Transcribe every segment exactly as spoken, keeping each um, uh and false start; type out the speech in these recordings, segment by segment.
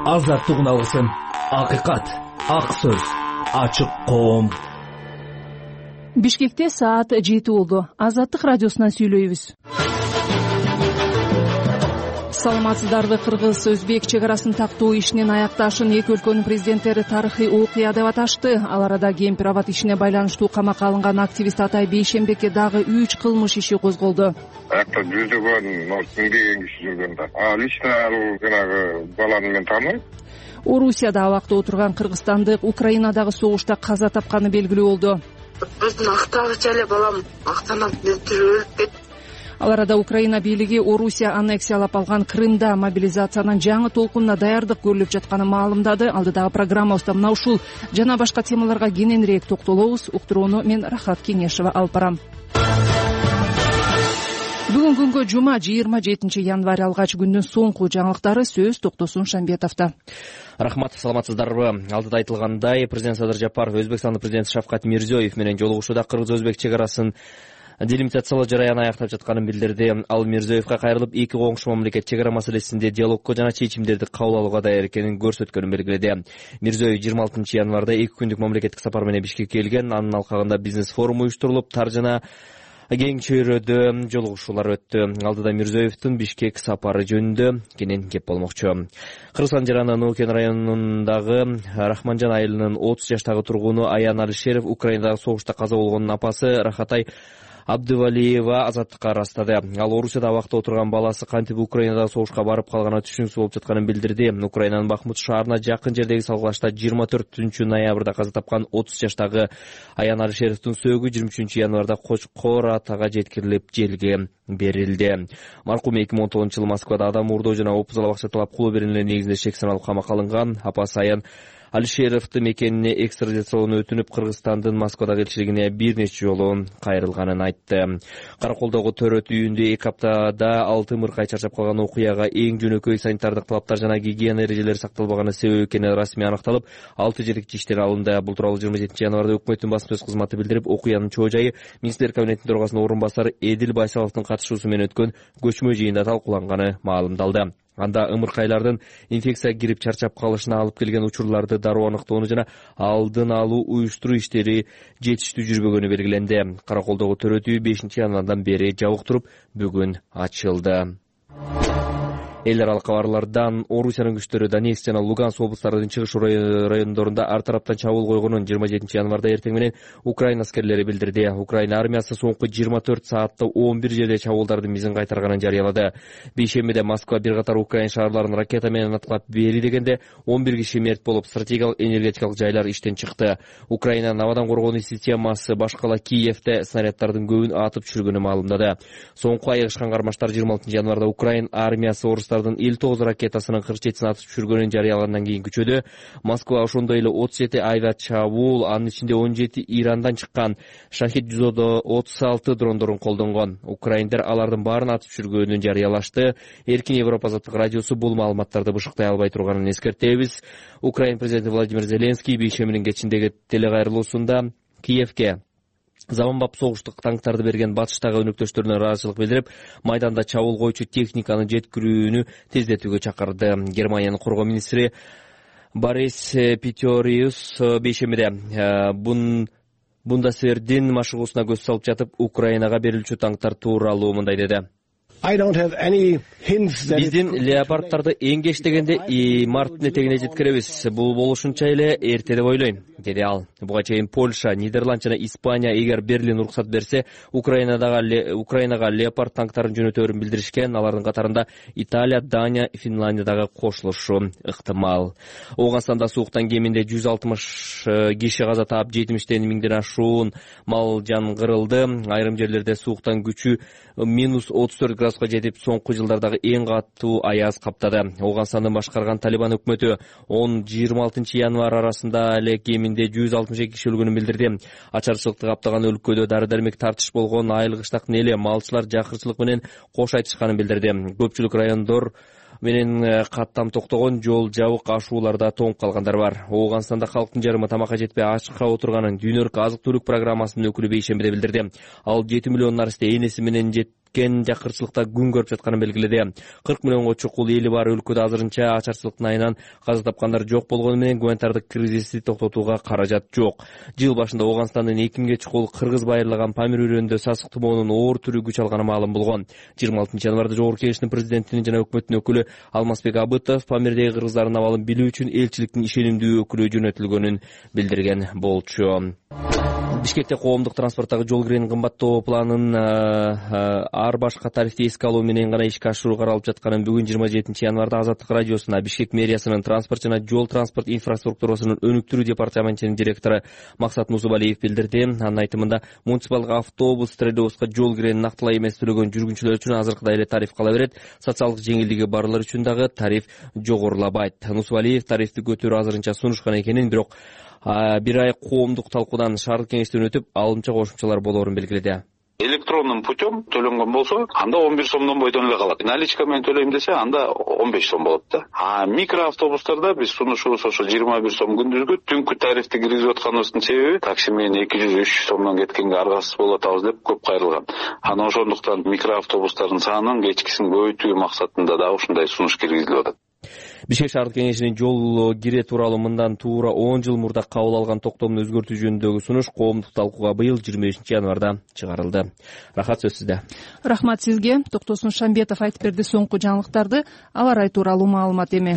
Азаттык үналгысын, акыйкат, ак сөз, ачык коом. Бишкекте саат жети болду. Азаттык радиосунан сүйлөйбүз. Саламатсыздарбы? Кыргыз өзбек чек арасын тактоо ишинин аякташын эки өлкөнүн президенттери тарыхый окуя деп аташты. Ал арада кемпир абад ишине байланыштуу камакка алынган активист Атай Бейшембекке дагы үч кылмыш иши козголду. Аякта жүздөгөн еңгиши жүргөн да. А лично ал жанагы баланы мен тааныбайм. Орусияда абакта отурган кыргызстандык Украинадагы согушта каза тапканы белгилүү болду. Биздин актагыча эле балам актанып өлүп кетти. Ал арада Украина бийлиги Орусия аннексиялап алган Крымда мобилизациянын жаңы толкунуна даярдык көрүлүп жатканын маалымдады. Алдыдагы программабызда мына ушул жана башка темаларга кененирээк токтолобуз. Уктурууну мен Рахат Кеңешева алып барам. Бүгүн күнгө жума жыйырма жетинчи январь алгач күндүн соңку жаңылыктары. Сөз Токтосун Шамбетовдо. Рахмат, саламатсыздарбы? Алдыда айтылгандай, президент Садыр Жапаров Өзбекстандын президенти Шавкат Мирзиёев менен жолугушууда кыргыз-өзбек чек арасын делимитациялоо жараяны аяктап жатканын билдирди. Ал Мирзиёевге кайрылып, эки коңшу мамлекет чек ара маселесинде диалогко жана чечимдерди кабыл алууга даяр экенин көрсөткөнүн белгиледи. Мирзиёев жыйырма алтынчы январда эки күндүк мамлекеттик сапар менен Бишкекке келген. Анын алкагында бизнес форум уюштурулуп, тар жана кең чөйрөдө жолугушуулар өттү. Алдыда Мирзиёевдин Бишкек сапары жөнүндө кенен кеп болмокчу. Кыргызстан жараны Нуукен районундагы Рахманжан айылынын отуз жаштагы тургуну Аян Алишеров Украинадагы согушта каза болгонун апасы Рахатай Абдывалиева азаттыкка ырастады. Ал Орусияда абакта отурган баласы кантип Украинадагы согушка барып калганына түшүнүксүз болуп жатканын билдирди. Украинанын Бахмут шаарына жакын жердеги салгылашта жыйырма төртүнчү ноябрда каза тапкан отуз жаштагы Аян Алишеровдун сөөгү жыйырма үчүнчү январда Кочкор атага жеткирилип желге берилди. Маркум эки миң он тогузунчу жылы Москвада адам уурдоо жана опузал абак сатып кулуу берилген негизинде шек саналып камакка алынган. Апасы Аян Алишеровдун мекенине экстрадициялоону өтүнүп, Кыргызстандын Москвадагы элчилигине бир нече жолу кайрылганын айтты. Караколдогу төрөт үйүндө эки аптада алты мыркай чарчап калган окуяга эң жөнөкөй санитардык талаптар жана гигиена эрежелери сакталбаганы себеп экени расмий аныкталып, алты жердик иштер алынды. Бул тууралуу жыйырма жетинчи январда өкмөттүн басма сөз кызматы билдирип, окуянын чоо жайы министрлер кабинетинин төрагасынын орун басары Эдил Байсаловдун катышуусу менен өткөн көчмө жыйында талкууланганы маалымдалды. Анда ымыркайлардын инфекция кирип чарчап калышына алып келген учурларды дароо аныктоону жана алдын алуу уюштуруу иштери жетиштүү жүрбөгөнү белгиленди. Караколдогу төрөт үй бешинчи январдан бери жабык туруп, бүгүн ачылды. Эл аралык кабарлардан Орусиянын күчтөрү Донецк жана Луганск облустарынын чыгыш райондорунда ар тараптан чабуул койгонун жыйырма жетинчи январда эртең менен Украина аскерлери билдирди. Украина армиясы соңку жыйырма төрт саатта он бир жерде чабуулдардын мизин кайтарганын жарыялады. Бейшембиде Москва бир катар Украина шаарларын ракета менен аткылап бери дегенде он бир киши мерт болуп, стратегиялык энергетикалык жайлар иштен чыкты. Украинанын абадан коргонуу системасы башкала Киевде снаряддардын көбүн атып түшүргөнү маалымдады. Соңку айыгышкан кармаштар жыйырма алтынчы январда Украина армиясы орус элүү тогуз ракетасынын кырк жетисин атып түшүргөнүн жарыялагандан кийин күчөдө. Москва ошондой эле отуз жети авиа чабуул, анын ичинде он жети Ирандан чыккан Шахид жүз отуз алты дрондорун колдонгон. Украиндер алардын баарын атып түшүргөнүн жарыялашты. Эркин Европа азаттык радиосу бул маалыматтарды бышыктай албай турганын эскертебиз. Украина президенти Владимир Зеленский бейшембинин кечиндеги телекайрылуусунда Киевке заманбап согуштук танктарды берген батыштагы өнөктөштөрүнө ыраазычылык билдирип, майданда чабуул койчу техниканы жеткирүүнү тездетүүгө чакырды. Германиянын коргоо министри Борис Питориус бейшембиде бун Бундесвердин машыгуусуна көз салып жатып, Украинага берилчү танктар тууралуу мындай деди. Биздин леопардтарды эң кеч дегенде марттын этегине жеткиребиз. Бул болушунча эле эрте деп ойлойм, деди ал. Буга чейин Польша, Нидерланд жана Испания эгер Берлин уруксат берсе, Украинадагы Украинага леопард танктарын жөнөтөөрүн билдиришкен. Алардын катарында Италия, Дания, Финляндия дагы кошулушу ыктымал. Ооганстанда сууктан кеминде жүз алтымыш киши каза таап, жетимиштен миңден ашуун мал жан кырылды. Айрым жерлерде сууктан күчү минус отуз төрт градуска жетип, соңку жылдардагы эң катуу аяз каптады. Ооганстанды башкарган Талибан өкмөтү он жыйырма алтынчы январь арасында эле кеминде жүз алтымыш эки киши өлгөнүн билдирди. Ачарчылыкты каптаган өлкөдө дары-дармек тартыш болгон, айыл кыштактын эли малчылар жакырчылык менен кош айтышканын билдирди. Көпчүлүк райондор менен каттам токтогон, жол жабык, ашууларда тоңуп калгандар бар. Ооганстанда халктын жарымы тамакка жетпей ачыкка отурганын дүйнөлүк азык-түлүк программасынын өкүлү бейшембиде билдирди. Ал жети миллиондон арты энеси менен кен жана кырчылыкта күн көрүп жатканын белгиледи. кырк миллионго чукул эли бар өлкөдө азырынча ачарчылыктын айынан каза тапкандар жок болгону менен гуманитардык кризисти токтотууга каражат жок. Жыл башында Ооганстандын эки миңге чукул кыргыз байырлаган Памир өрөөнүндө сасык тумоонун оор түрү күч алганы маалым болгон. жыйырма алтынчы январда Жогорку Кеңештин президентинин жана өкмөттүн өкүлү Алмазбек Абытов Памирдеги кыргыздардын абалын билүү үчүн элчиликтин ишенимдүү өкүлү жөнөтүлгөнүн билдирген болчу. Бишкекте коомдук транспорттогу жол киренин кымбаттоо планын ар башка тарифти эске алуу менен гана ишке ашыруу каралып жатканын бүгүн жыйырма жетинчи январда Азаттык радиосуна Бишкек мэриясынын транспорт жана жол транспорт инфраструктурасынын өнүктүрүү департаментинин директору Максат Мусубалиев билдирди. Анын айтымында муниципалдык автобус, троллейбуска жол киренин нактылай эмес төлөгөн жүргүнчүлөр үчүн азыркыдай эле тариф кала берет. Социалдык жеңилдиги барлар үчүн дагы тариф жогорулабайт. Мусубалиев тарифти көтөрүү азырынча сунушкан экенин, бирок бир ай коомдук талкуудан шаардык кеңештен өтүп алымча кошумчалар болоорун белгиледи. Электрондун путем төлөнгөн болсо, анда он бир сомдон бойдон эле калат. Наличка менен төлөйм десе, анда он беш сом болот да. А микроавтобустарда биз сунушубуз ошо жыйырма бир сом күндүзгү. Түнкү тарифти киргизип атканыбыздын себеби такси менен эки жүз үч сомдон кеткенге аргасыз болуп атабыз деп көп кайрылган. Аны ошондуктан микроавтобустардын санын кечкисин көбөйтүү максатында да ушундай сунуш киргизилип атат. Бишкек шаардык кеңешинин жол кире тууралуу мындан туура он жыл мурда кабыл алган токтомду өзгөртүү жөнүндөгү сунуш коомдук талкууга быйыл жыйырма бешинчи январда чыгарылды. Рахат, сөз сизде. Рахмат сизге. Токтосун Шамбетов айтып берди соңку жаңылыктарды. Аба ырайы тууралуу маалымат эми.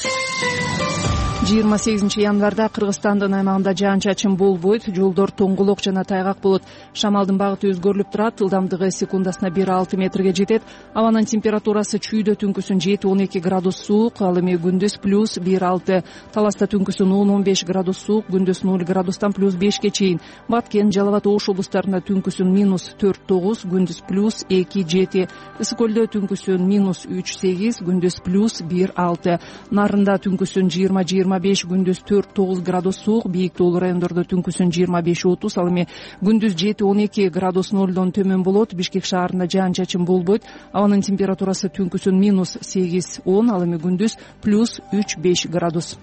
жыйырма сегизинчи январда Кыргызстандын аймагында жаан-чачын болбойт, жолдор тоңголок жана тайгак болот. Шамалдын багыты өзгөрүлүп турат, ылдамдыгы секундасына бир алты метрге жетет. Абанын температурасы чүйдө түнкүсүн жети он эки градус суук, ал эми күндүз плюс бир алты. Таласта түнкүсүн он он беш градус суук, күндүз ноль градустан плюс бешке чейин. Баткен, Жалал абад, Ош облустарында түнкүсүн минус төрт тогуз, күндүз плюс эки жети. Ысык көлдө түнкүсүн минус үч сегиз, күндүз плюс бир алты. Нарында түнкүсүн жыйырма жыйырма беш, күндүз төрт тогуз градус суук, бийик тоолуу райондордо түнкүсүн жыйырма беш отуз, ал эми күндүз жети он эки градус нолдон төмөн болот. Бишкек шаарында жаан-чачын болбойт. Абанын температурасы түнкүсүн минус сегиз он, ал эми күндүз плюс үч беш градус.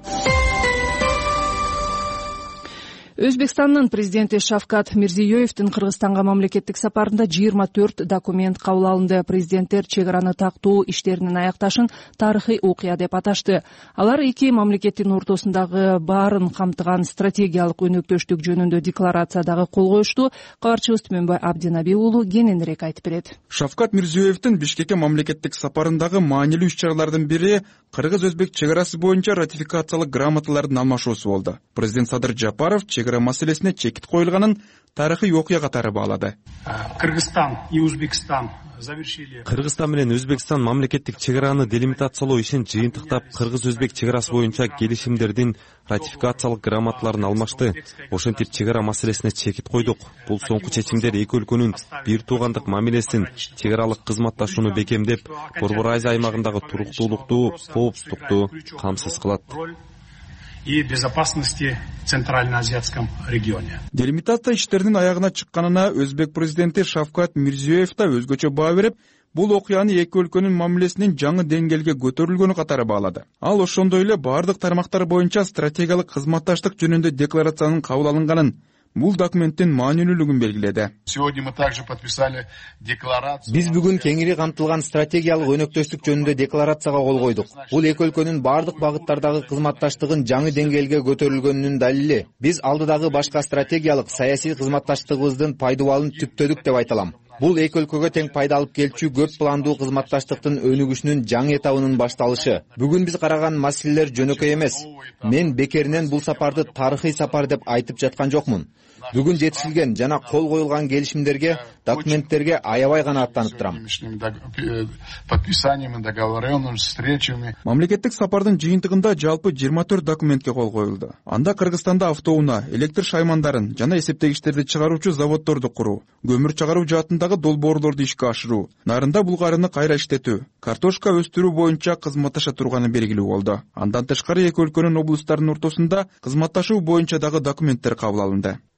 Өзбекстандын президенти Шавкат Мирзиёевдин Кыргызстанга мамлекеттик сапарында жыйырма төрт документ кабыл алынды. Президенттер чек араны тактоо иштеринин аякташын тарыхый окуя деп аташты. Алар эки мамлекеттин ортосундагы баарын камтыган стратегиялык өнөктөштүк жөнүндө декларациядагы кол коюшту. Кабарчыбыз Түмөнбай Абдинаби уулу кененирээк айтып берет. Шавкат Мирзиёевдин Бишкекке мамлекеттик сапарындагы маанилүү иш-чаралардын бири кыргыз-өзбек чек арасы боюнча ратификациялык грамоталардын алмашуусу болду. Президент Садыр Жапаров чек ара маселесине чекит коюлганын тарыхый окуя катары баалады. Кыргызстан и Өзбекстан завершили. Кыргызстан менен Өзбекстан мамлекеттик чек араны делимитациялоо ишин жыйынтыктап, кыргыз-өзбек чек арасы боюнча келишимдердин ратификациялык грамоталарын алмашты. Ошентип чек ара маселесине чекит койдук. Бул соңку чечимдер эки өлкөнүн бир туугандык мамилесин, чек аралык кызматташууну бекемдеп, Борбор Азия аймагындагы туруктуулукту, коопсуздукту камсыз кылат. И безопасности в Центральноазиатском регионе. Делимитация иштеринин аягына чыкканына өзбек президенти Шавкат Мирзиёев да өзгөчө баа берип, бул окуяны эки өлкөнүн мамилесинин жаңы деңгээлге көтөрүлгөнү катары баалады. Ал ошондой эле бардык тармактар боюнча стратегиялык кызматташтык жөнүндө декларациянын кабыл алынганын, бул документтин маанилүүлүгүн белгиледи. Биз бүгүн кеңири камтылган стратегиялык өнөктөштүк жөнүндө декларацияга кол койдук. Бул эки өлкөнүн бардык багыттардагы кызматташтыгын жаңы деңгээлге көтөрүлгөнүнүн далили. Биз алдыдагы башка стратегиялык саясий кызматташтыгыбыздын пайдубалын түптөдүк деп айта алам. Бул эки өлкөгө тең пайда алып келчү көп пландуу кызматташтыктын өнүгүшүнүн жаңы этабынын башталышы. Бүгүн биз караган маселелер жөнөкөй эмес. Мен бекеринен бул сапарды тарыхый сапар деп айтып жаткан жокмун. Бүгүн жетишилген жана кол коюлган келишимдерге, документтерге аябай гана аттанып турам. Мамлекеттик сапардын жыйынтыгында жалпы жыйырма төрт документке кол коюлду. Анда Кыргызстанда автоунаа, электр шаймандарын жана эсептегичтерди чыгаруучу заводдорду куруу, көмүр чыгаруу жаатындагы долбоорлорду ишке ашыруу, нарында булгарыны кайра иштетүү, картошка өстүрүү боюнча кызматташа турганы белгилүү болду. Андан тышкары эки өлкөнүн облустарынын ортосунда кызматташуу боюнча дагы документтер кабыл алынды.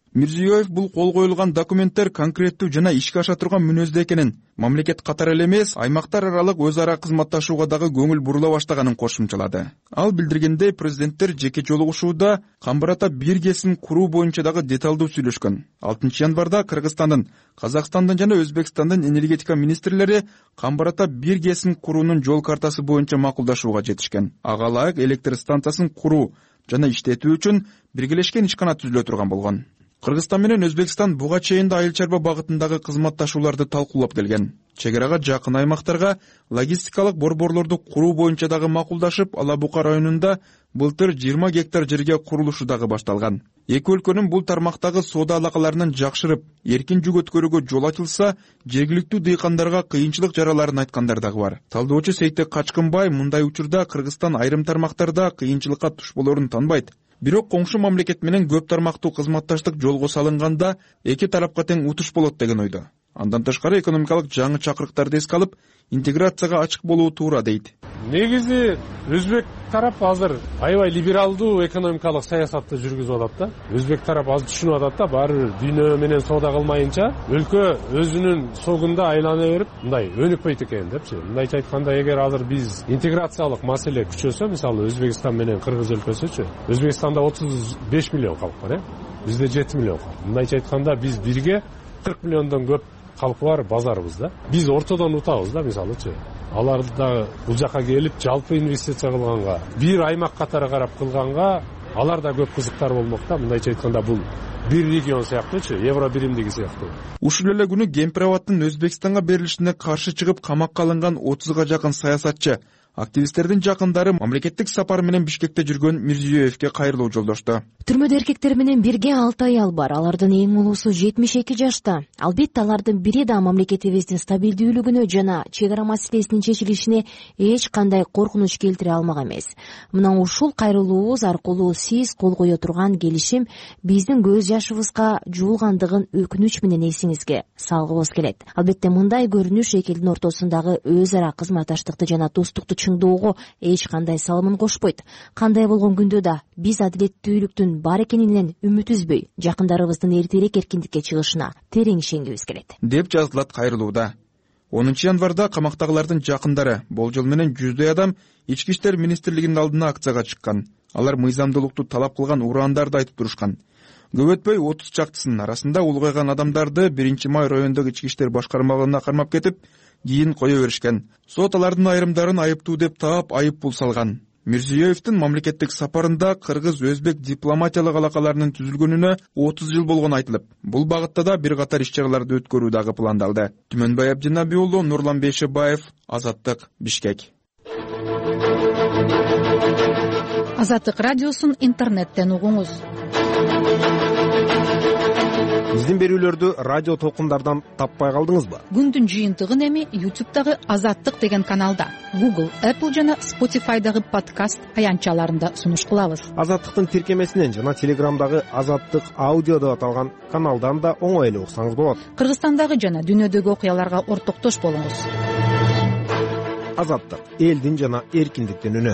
Мирзиёев бул кол коюлган документтер конкреттүү жана ишке аша турган мүнөздө экенин, мамлекет катары эле эмес, аймактар аралык өз ара кызматташууга дагы көңүл бурула баштаганын кошумчалады. Ал билдиргендей, президенттер жеке жолугушууда Камбарата бир кесим куруу боюнча дагы деталдуу сүйлөшкөн. алтынчы январда Кыргызстандын, Казакстандын жана Өзбекстандын энергетика министрлери Камбарата бир кесим куруунун жол картасы боюнча макулдашууга жетишкен. Ага ылайык электр станциясын куруу жана иштетүү үчүн биргелешкен ишкана түзүлө турган болгон. Кыргызстан менен Өзбекстан буга чейин да айыл чарба багытындагы кызматташууларды талкуулап келген. Чегерага жакын аймактарга логистикалык борборлорду куруу боюнча дагы макулдашып, Ала Бука районунда былтыр жыйырма гектар жерге курулушу дагы башталган. Эки өлкөнүн бул тармактагы соода алакаларынын жакшырып, эркин жүк өткөрүүгө жол ачылса, жергиликтүү дыйкандарга кыйынчылык жараларын айткандар дагы бар. Талдоочу Сейтек Качкынбай мындай учурда Кыргызстан айрым тармактарда кыйынчылыкка туш болорун танбайт. Бирок коңшу мамлекет менен көп тармактуу кызматташтык жолго салынганда эки тарапка тең утуш болот деген ойдо. Андан тышкары экономикалык жаңы чакырыктарды эске алып, интеграцияга ачык болуу туура дейт. Негизи өзбек тарап азыр аябай либералдуу экономикалык саясатты жүргүзүп атат да. Өзбек тарап азыр түшүнүп атат да, баары бир дүйнө менен соода кылмайынча өлкө өзүнүн согунда айлана берип, мындай өнүкпөйт экен депчи. Мындайча айтканда, эгер азыр биз интеграциялык маселе күчөсө, мисалы Өзбекстан менен Кыргыз өлкөсүчү, Өзбекстанда отуз беш миллион калк бар, э? Бизде жети миллион калк. Мындайча айтканда, биз бирге кырк миллиондон көп калкы бар базарыбыз да. Биз ортодон утабыз да, мисалычы. Алар да бул жака келип жалпы инвестиция кылганга, бир аймак катары карап кылганга, алар да көп кызыктар болмок да. Мындайча айтканда, бул бир регион сыяктуучу, евро биримдиги сыяктуу. Ушул эле күнү Кемпирабадтын Өзбекстанга берилишине каршы чыгып камакка алынган отузга жакын саясатчы, активисттердин жакындары мамлекеттик сапар менен Бишкекте жүргөн Мирзиёевке кайрылуу жолдошту. Түрмөдө эркектер менен бирге алты аял бар. Алардын эң улуусу жетимиш эки жашта. Албетте алардын бири да мамлекетибиздин стабилдүүлүгүнө жана чек ара маселесинин чечилишине эч кандай коркунуч келтире алмак эмес. Мына ушул кайрылуубуз аркылуу сиз кол кое турган келишим биздин көз жашыбызга жуулгандыгын өкүнүч менен эсиңизге салгыбыз келет. Албетте мындай көрүнүш эки элдин ортосундагы өз ара кызматташтыкты жана достукту чыңдоого эч кандай салымын кошпойт. Кандай болгон күндө да биз адилеттүүлүктүн бар экенинен үмүт үзбөй, жакындарыбыздын эртерээк эркиндикке чыгышына терең ишенгибиз келет, деп жазылат кайрылууда. онунчу январда камактагылардын жакындары болжол менен жүздөй адам Ички иштер министрлигинин алдына акцияга чыккан. Алар мыйзамдуулукту талап кылган урандарды айтып турушкан. Көп өтпөй отуз чактысынын арасында улгайган адамдарды биринчи май райондогу ички иштер башкармалыгына кармап кетип, кийин кое беришкен. Сот алардын айрымдарын айыптуу деп таап, айып пул салган. Мирзиёевдин мамлекеттик сапарында кыргыз-өзбек дипломатиялык алакаларынын түзүлгөнүнө отуз жыл болгону айтылып, бул багытта да бир катар иш-чараларды өткөрүү дагы пландалды. Түмөнбай Абдинаби уулу, Нурлан Бейшебаев, Азаттык, Бишкек. Азаттык радиосун интернеттен угуңуз. Биздин берүүлөрдү радио толкундардан таппай калдыңызбы? Күндүн жыйынтыгын эми ютубтагы Азаттык деген каналда, Google, Apple жана Spotify'дагы подкаст аянтчаларында сунуш кылабыз. Азаттыктын тиркемесинен жана Телеграмдагы Азаттык аудио деп аталган каналдан да оңой эле уксаңыз болот. Кыргызстандагы жана дүйнөдөгү окуяларга ортоктош болуңуз. Азаттык, элдин жана эркиндиктин үнү.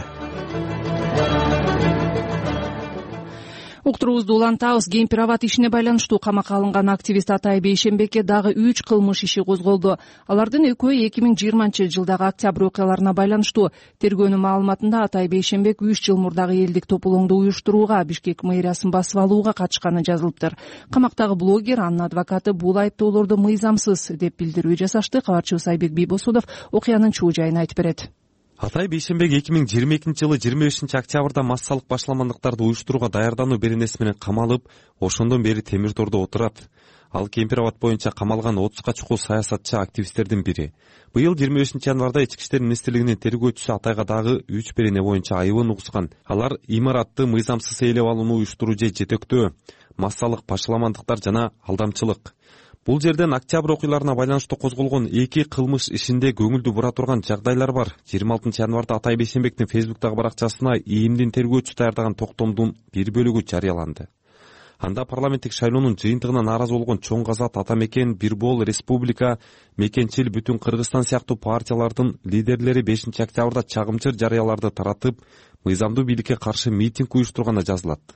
Уктуруубузду улантабыз. Кемпирабад ишине байланыштуу камакка алынган активист Атай Бейшембекке дагы үч кылмыш иши козголду. Алардын экөө эки миң жыйырманчы жылдагы октябрь окуяларына байланыштуу. Тергөөнүн маалыматында Атай Бейшембек үч жыл мурдагы элдик тополоңду уюштурууга, Бишкек мэриясын басып алууга катышканы жазылыптыр. Камактагы блогер, анын адвокаты бул айыптоолорду мыйзамсыз деп билдирүү жасашты. Кабарчыбыз Айбек Бийбосудов окуянын чуу жайын айтып берет. Атай Бейшембек эки миң жыйырма экинчи жылы жыйырма бешинчи октябрда массалык башаламандыктарды уюштурууга даярдануу беренеси менен камалып, ошондон бери темир тордо отурат. Ал Кемпирабад боюнча камалган отузга чукул саясатчы активисттердин бири. Быйыл жыйырма бешинчи январда Ички иштер министрлигинин тергөөчүсү Атайга дагы үч берене боюнча айыбын угускан. Алар имаратты мыйзамсыз ээлеп алууну уюштуруу же жетектөө, массалык башаламандыктар жана алдамчылык. Бул жерден октябрь окуяларына байланыштуу козголгон эки кылмыш ишинде көңүлдү бура турган жагдайлар бар. жыйырма алтынчы январда Атай Бейшембектин Фейсбуктагы баракчасына ИИМдин тергөөчүсү даярдаган токтомдун бир бөлүгү жарыяланды. Анда парламенттик шайлоонун жыйынтыгына нааразы болгон Чоң Казат, Ата Мекен, Бирбол, Республика, Мекенчил, Бүтүн Кыргызстан сыяктуу партиялардын лидерлери бешинчи октябрда чагымчыр жарыяларды таратып, мыйзамдуу бийликке каршы митинг уюштурганы жазылат.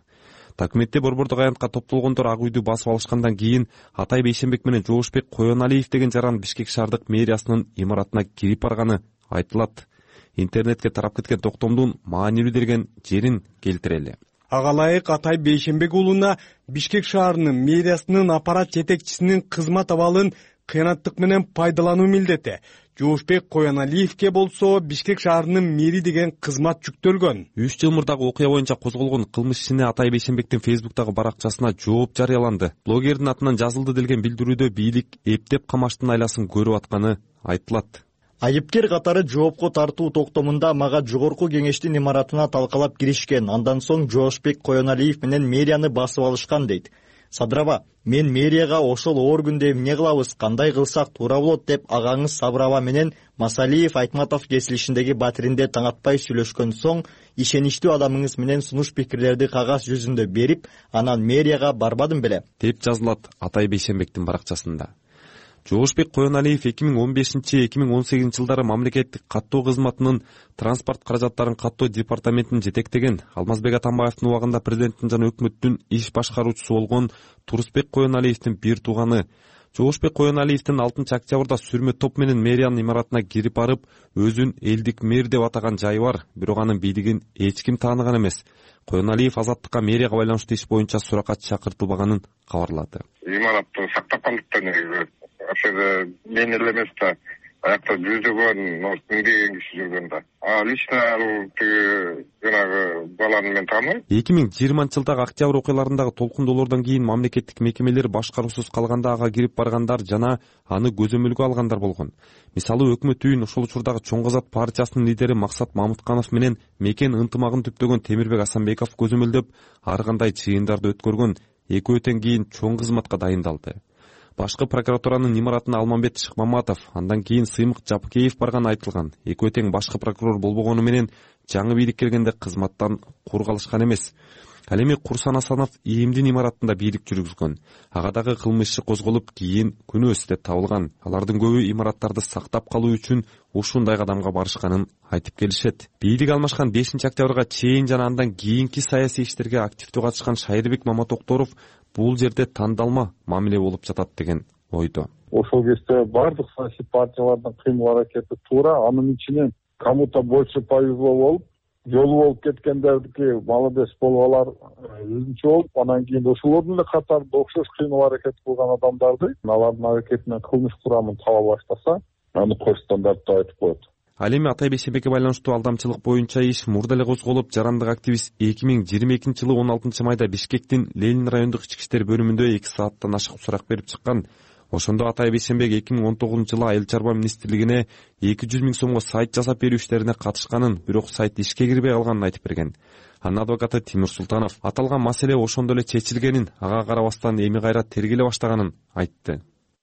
Документте борбордук аянтка топтолгондор ак үйдү басып алышкандан кийин Атай Бейшенбек менен Жоошбек Коеналиев деген жаран Бишкек шаардык мэриясынын имаратына кирип барганы айтылат. Интернетке тарап кеткен токтомдун маанилүү деген жерин келтирели. Ага ылайык Атай Бейшенбек уулуна Бишкек шаарынын мэриясынын аппарат жетекчисинин кызмат абалын кыянаттык менен пайдалануу милдети. Жоошбек Коеналиевке болсо Бишкек шаарынын мэри деген кызмат жүктөлгөн. үч жыл мурдагы окуя боюнча козголгон кылмыш ишине Атай Бейшенбектин Фейсбуктагы баракчасына жооп жарыяланды. Блогердин атынан жазылды делген билдирүүдө бийлик эптеп камаштын айласын көрүп атканы айтылат. Айыпкер катары жоопко тартуу токтомунда мага жогорку кеңештин имаратына талкалап киришкен. Андан соң Жоошбек Коеналиев менен мэрияны басып алышкан дейт. Садраба, мен мэрияга ошол оор күндө эмне кылабыз, кандай кылсак туура болот деп агаңыз Сабраба менен Масалиев Айтматов кесилишиндеги батиринде таңатпай сүйлөшкөн соң, ишеничтүү адамыңыз менен сунуш пикирлерди кагаз жүзүндө берип, анан мэрияга барбадым беле, деп жазылат Атай Бейшенбектин баракчасында. Жоошбек Коеналиев эки миң он бешинчи эки миң он сегизинчи жылдары мамлекеттик каттоо кызматынын транспорт каражаттарын каттоо департаментин жетектеген. Алмазбек Атамбаевдин убагында президенттин жана өкмөттүн иш башкаруучусу болгон Турусбек Коеналиевдин бир тууганы. Жоошбек Коеналиевдин алтынчы октябрда сүрмө топ менен мэриянын имаратына кирип барып, өзүн элдик мэр деп атаган жайы бар, бирок анын бийлигин эч ким тааныган эмес. Коеналиев азаттыкка мэрияга байланыштуу иш боюнча суракка чакыртылбаганын кабарлады. Имаратты сактап калдык негизи. Ашеде мен эле эмес да, аякта жүздөгөн, миңдеген киши жүргөн да. А лично ал тиги жанагы баланы мен тааныбайм. эки миң жыйырманчы жылдагы октябрь окуяларындагы толкундоолордон кийин мамлекеттик мекемелер башкаруусуз калганда ага кирип баргандар жана аны көзөмөлгө алгандар болгон. Мисалы, өкмөт үйүн ошол учурдагы Чоң Казак партиясынын лидери Максат Мамытканов менен мекен ынтымагын түптөгөн Темирбек Асанбеков көзөмөлдөп, ар кандай чыйындарды өткөргөн. Экөөтөн кийин чоң кызматка дайындалды. Башкы прокуратуранын имаратына Алмамбет Шыкмаматов, андан кийин Сыймык Жапыкеев барганы айтылган. Экөө тең башкы прокурор болбогону менен жаңы бийлик келгенде кызматтан кур калышкан эмес. Ал эми Курсан Асанов ИИМдин имаратында бийлик жүргүзгөн. Ага дагы кылмыш иши козголуп, кийин күнөөс деп табылган. Алардын көбү имараттарды сактап калуу үчүн ушундай кадамга барышканын айтып келишет. Бийлик алмашкан бешинчи октябрга чейин жана андан кийинки саясий иштерге активдүү катышкан Шайырбек Маматокторов бул жерде тандалма мамиле болуп жатат деген ойдо. Ошол кезде бардык саясий партиялардын кыймыл аракети туура, анын ичинен кому-то больше повезло болуп, жолу болуп кеткендердики молодец болгонлар өзүнчө болуп, анан кийин ошолордун эле катарында окшош кыймыл аракет кылган адамдарды алардын аракетинен кылмыш курамын таба баштаса, аны кор стандартта айтып коет. Ал эми Атай Бейшенбекке байланыштуу алдамчылык боюнча иш мурда эле козголуп, жарандык активист эки миң жыйырма экинчи жылы он алтынчы майда Бишкектин Ленин райондук ички иштер бөлүмүндө эки сааттан ашык сурак берип чыккан. Ошондо Атай Бейшенбек эки миң он тогузунчу жылы Айыл чарба министрлигине эки жүз миң сомго сайт жасап берүү иштерине катышканын, бирок сайт ишке кирбей калганын айтып берген. Анын адвокаты Тимур Султанов аталган маселе ошондо эле чечилгенин, ага карабастан эми кайра тергеле баштаганын айтты.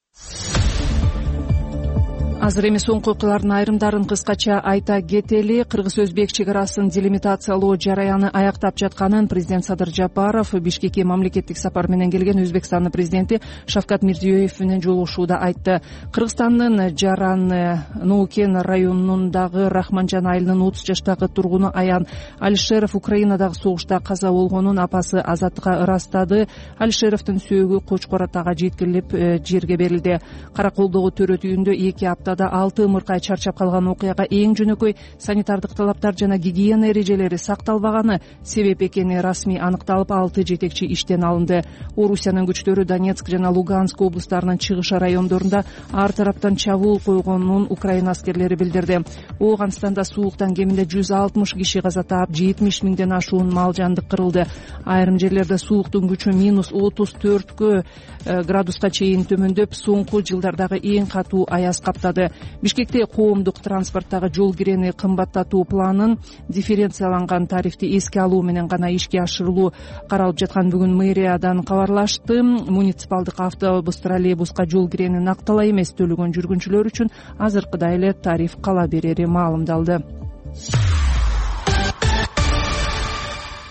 Азыр эми соңку окуялардын айрымдарын кыскача айта кетели. Кыргыз-өзбек чек арасын делимитациялоо жараяны аяктап жатканын президент Садыр Жапаров Бишкекке мамлекеттик сапар менен келген Өзбекстандын президенти Шавкат Мирзиёев менен жолугушууда айтты. Кыргызстандын Жаран Нуукен районундагы Рахманжан айылынын отуз жаштагы тургуну Аян Алишеров Украинадагы согушта каза болгонун апасы Азаттыкка ырастады. Алишеровдун сөөгү Кочкор атага жеткирилип жерге берилди. Караколдогу төрөт үйүндө эки апта алты ымыркай чарчап калган окуяга эң жөнөкөй санитардык талаптар жана гигиена эрежелери сакталбаганы себеп экени расмий аныкталып, алты жетекчи иштен алынды. Орусиянын күчтөрү Донецк жана Луганск облустарынын чыгыш райондорунда ар тараптан чабуул койгонун Украина аскерлери билдирди. Ооганстанда сууктан кеминде жүз алтымыш киши каза таап, жетимиш миңден ашуун мал жандык кырылды. Айрым жерлерде сууктун күчү минус отуз төрткө градуска чейин төмөндөп, соңку жылдардагы эң катуу аяз каптады. Бишкекте коомдук транспорттагы жол кирени кымбаттатуу планын дифференцияланган тарифти эске алуу менен гана ишке ашырылуу каралып жаткан бүгүн мэриядан кабарлашты. Муниципалдык автобус, троллейбуска жол кирени накталай эмес төлөгөн жүргүнчүлөр үчүн азыркыдай эле тариф кала берери маалымдалды.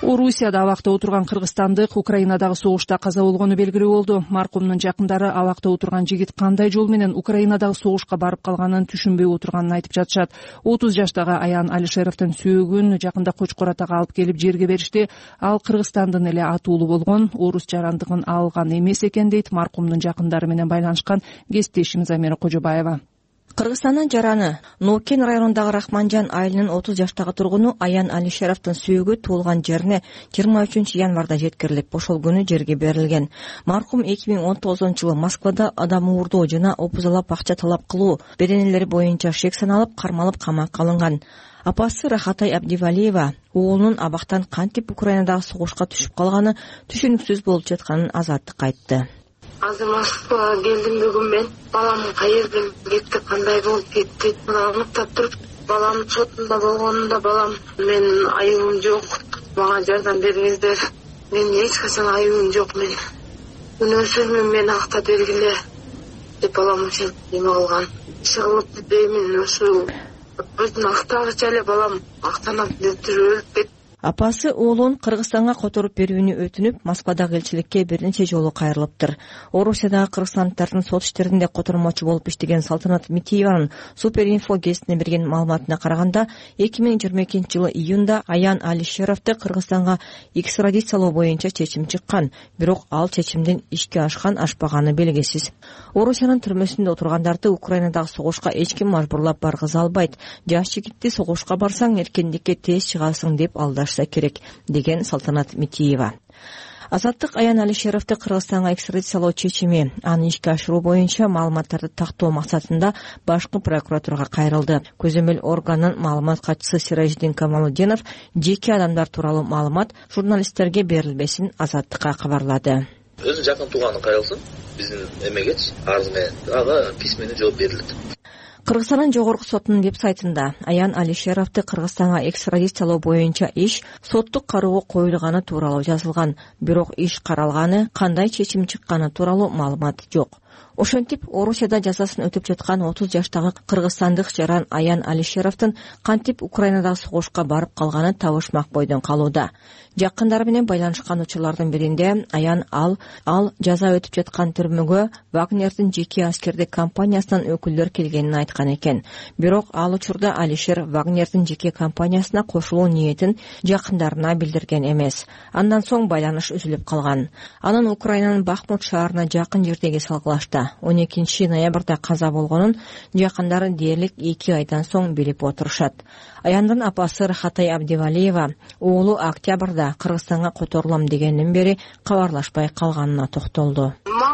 Орусияда абакта отурган кыргызстандык Украинадагы согушта каза болгону белгилүү болду. Маркумдун жакындары абакта отурган жигит кандай жол менен Украинадагы согушка барып калганын түшүнбөй отурганын айтып жатышат. отуз жаштагы Аян Алишеровдун сүйөгүн жакында Кочкор атага алып келип жерге беришти. Ал Кыргызстандын эле атуулу болгон, орус жарандыгын алган эмес экен дейт маркумдун жакындары менен байланышкан кесиптешим Замира Кожобаева. Кыргызстандын жараны Нуукен районундагы Рахманжан айылынын отуз жаштагы тургуну Аян Алишеровдун сүйөгү туулган жерине жыйырма үчүнчү январда жеткирилип, ошол күнү жерге берилген. Маркум эки миң он тогузунчу жылы Москвада адам уурдоо жана опузалап акча талап кылуу беренелери боюнча шек саналып, кармалып камакка алынган. Апасы Рахатай Абдивалиева уулунун абактан кантип Украинадагы согушка түшүп калганы түшүнүксүз болуп жатканын Азаттыкка айтты. Азыр Москвага келдим бүгүн мен. Балам каерден кетти, кандай болуп кетти, мына уктап туруп, балам сотунда болгонунда балам менин айыбым жок, мага жардам бериңиздер. Менин эч качан айыбым жок, мен күнөөсүзмүн, мени актап бергиле деп балам ушинтип эме кылган. Чыгылып деймин, ошо өзүн актагыча эле балам актанат деп өлүп кетти. Апасы уулун Кыргызстанга которуп берүүнү өтүнүп, Москвадагы элчиликке бир нече жолу кайрылыптыр. Орусиядагы кыргызстандыктардын сот иштеринде котормочу болуп иштеген Салтанат Митиеванын Суперинфо гезитине берген маалыматына караганда, эки миң жыйырма экинчи жылы июнда Аян Алишеровду Кыргызстанга экстрадициялоо боюнча чечим чыккан, бирок ал чечимдин ишке ашкан ашпаганы белгисиз. Орусиянын түрмөсүндө отургандарды Украинадагы согушка эч ким мажбурлап баргыза албайт. Жаш жигитти согушка барсаң эркиндикке тез чыгасың деп алдаш керек, деген Салтанат Митиева. Азаттык Аян Алишеровду Кыргызстанга экстрадициялоо чечими аны ишке ашыруу боюнча маалыматтарды тактоо максатында башкы прокуратурага кайрылды. Көзөмөл органынын маалымат катчысы Сиражидин Камалудинов жеке адамдар тууралуу маалымат журналисттерге берилбесин Азаттыкка кабарлады. Өзүнүн жакын тууганы кайрылсын, биздин эмегечи арыз менен ага письменный жооп берилет. Кыргызстандын жогорку сотунун веб-сайтында Аян Алишеровду Кыргызстанга экстрадициялоо боюнча иш соттук кароого коюлганы тууралуу жазылган, бирок иш каралганы, кандай чечим чыкканы тууралуу маалымат жок. Ошентип, Орусияда жазасын өтүп жаткан отуз жаштагы кыргызстандык жаран Аян Алишеровдун кантип Украинадагы согушка барып калганы табышмак бойдон калууда. Жакындары менен байланышкан учурлардын биринде Аян ал ал жаза өтүп жаткан түрмөгө Вагнердин жеке аскердик компаниясынан өкүлдөр келгенин айткан экен. Бирок ал учурда Алишер Вагнердин жеке компаниясына кошулуу ниетин жакындарына билдирген эмес. Андан соң байланыш үзүлүп калган. Анын Украинанын Бахмут шаарына жакын жердеги салгылашта он экинчи ноябрда каза болгонун жакындары дээрлик эки айдан соң билип отурушат. Аяндын апасы Рахатай Абдивалиева уулу октябрда Кыргызстанга которулам дегенден бери кабарлашпай калганына токтолду.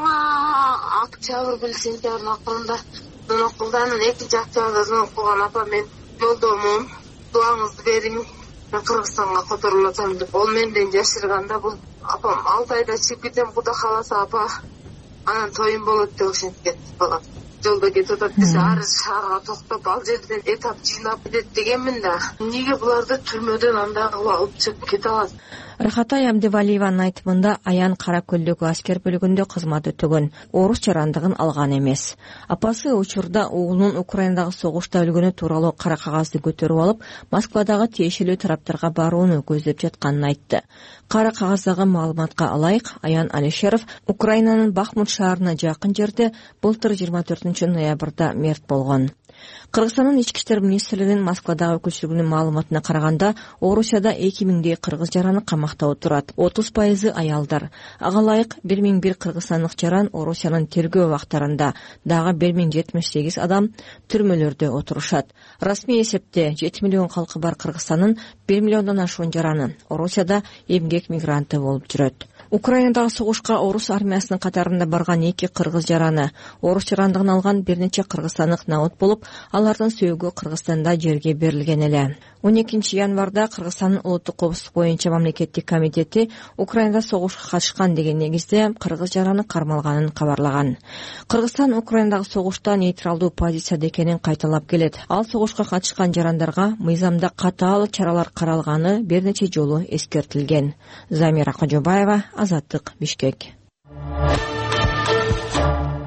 Мага октябрь сентябрь акырында звонок кылганын экинчи октябрда звонок кылган апа, мен жолдомун, дуаңызды бериң, мен Кыргызстанга которулуп атам деп. Ол менден жашырганда бул апам алты айда чыгып кетем, Кудай кааласа апа, анан тоюм болот деп ошентип кетти балам. Жолдо кетип атат десе, ары шаарга токтоп, ал жерден этап жыйнап кетет дегенмин да. Эмнеге буларды түрмөдөн анда кылып алып чыгып кете алат? Рахатай Абдивалиеванын айтымында Аян Кара көлдөгү аскер бөлүгүндө кызмат өтөгөн, орус жарандыгын алган эмес. Апасы учурда уулунун Украинадагы согушта өлгөнү тууралуу кара кагазды көтөрүп алып, Москвадагы тиешелүү тараптарга барууну көздөп жатканын айтты. Кара кагаздагы маалыматка алайык, Аян Алишеров Украинанын Бахмут шаарына жакын жерде былтыр жыйырма төртүнчү ноябрда мерт болгон. Кыргызстандын ички иштер министрлигинин Москвадагы өкүлчүлүгүнүн маалыматына караганда, Орусияда эки миңдей кыргыз жараны камакта отурат. отуз пайызы аялдар. Ага ылайык бир миң бир кыргызстандык жаран Орусиянын тергөө убактарында, дагы бир миң жетимиш сегиз адам түрмөлөрдө отурушат. Расмий эсепте жети миллион калкы бар Кыргызстандын бир миллиондон ашуун жараны Орусияда эмгек мигранты болуп жүрөт. Украинадагы согушка орус армиясынын катарында барган эки кыргыз жараны орус жарандыгын алган бир нече кыргызстандык наут болуп, алардын сөөгү Кыргызстанда жерге берилген эле. он экинчи январда Кыргызстандын улуттук коопсуздук боюнча мамлекеттик комитети Украинада согушка катышкан деген негизде кыргыз жараны кармалганын кабарлаган. Кыргызстан Украинадагы согушта нейтралдуу позицияда экенин кайталап келет. Ал согушка катышкан жарандарга мыйзамда катаал чаралар каралганы бир нече жолу эскертилген. Замира Кожобаева, Азаттык, Бишкек.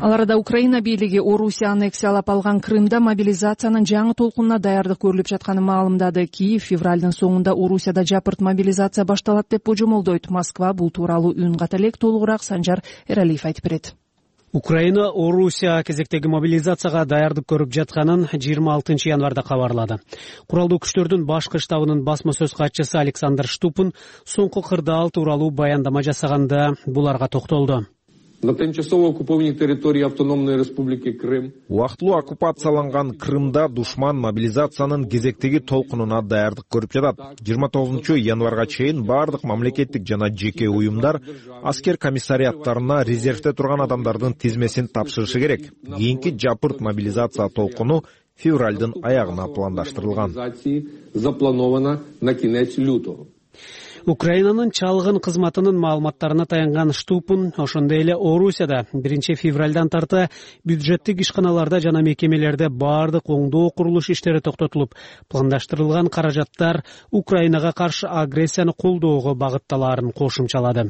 Ал арада Украина бийлиги Орусия аннексиялап алган Крымда мобилизациянын жаңы толкунуна даярдык көрүлүп жатканын маалымдады. Киев февралдын соңунда Орусияда жапырт мобилизация башталат деп божомолдойт. Москва бул тууралуу үн ката элек. Толугураак Санжар Эралиев айтып берет. Украина Орусия кезектеги мобилизацияга даярдык көрүп жатканын жыйырма алтынчы январда кабарлады. Куралдуу күчтөрдүн башкы штабынын басма сөз катчысы Александр Штупун соңку кырдаал тууралуу баяндама жасаганда буларга токтолду. На тимчасово оккупованной территории Автономной Республики Крым убактылуу оккупацияланган Крымда душман мобилизациянын кезектеги толкунуна даярдык көрүп жатат. жыйырма тогузунчу январга чейин бардык мамлекеттик жана жеке уюмдар аскер комиссариаттарына резервде турган адамдардын тизмесин тапшырышы керек. Кийинки жапырт мобилизация толкуну февралдын аягына пландаштырылган. Заплановано на конец лютого. Украинанын чалгын кызматынын маалыматтарына таянган Штупун ошондой эле Орусияда биринчи февралдан тарта бюджеттик ишканаларда жана мекемелерде бардык оңдоо курулуш иштери токтотулуп, пландаштырылган каражаттар Украинага каршы агрессияны колдоого багытталаарын кошумчалады.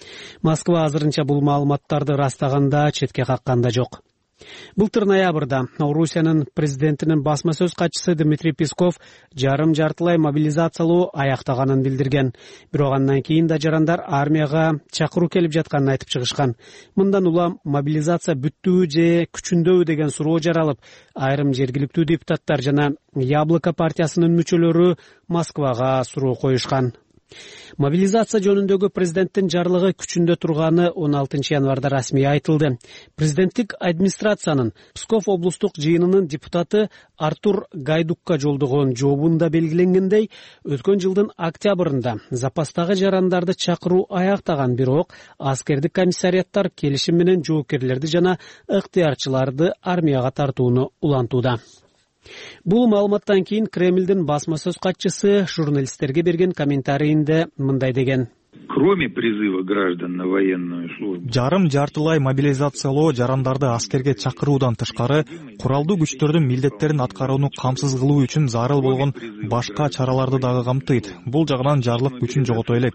Москва азырынча бул маалыматтарды растаганда, четке каккан да жок. Былтыр ноябрда Орусиянын президентинин басма сөз катчысы Дмитрий Песков жарым жартылай мобилизациялоо аяктаганын билдирген. Бирок андан кийин да жарандар армияга чакыруу келип жатканын айтып чыгышкан. Мындан улам мобилизация бүттүбү же күчүндөбү деген суроо жаралып, айрым жергиликтүү депутаттар жана Яблоко партиясынын мүчөлөрү Москвага суроо коюшкан. Мобилизация жөнүндөгү президенттин жарлыгы күчүндө турганы он алтынчы январда расмий айтылды. Президенттик администрациянын Псков облустук жыйынынын депутаты Артур Гайдукка жолдогон жообунда белгиленгендей, өткөн жылдын октябрында запастагы жарандарды чакыруу аяктаган, бирок аскердик комиссариаттар келишим менен жоокерлерди жана ыктыярчыларды армияга тартууну улантууда. Бул маалыматтан кийин Кремлдин басма сөз катчысы журналисттерге берген комментарийинде мындай деген. Кроме призыва граждан на военную службу, жарым жартылай мобилизациялоо жарандарды аскерге чакыруудан тышкары куралдуу күчтөрдүн милдеттерин аткарууну камсыз кылуу үчүн зарыл болгон башка чараларды дагы камтыйт. Бул жагынан жарлык күчүн жогото элек.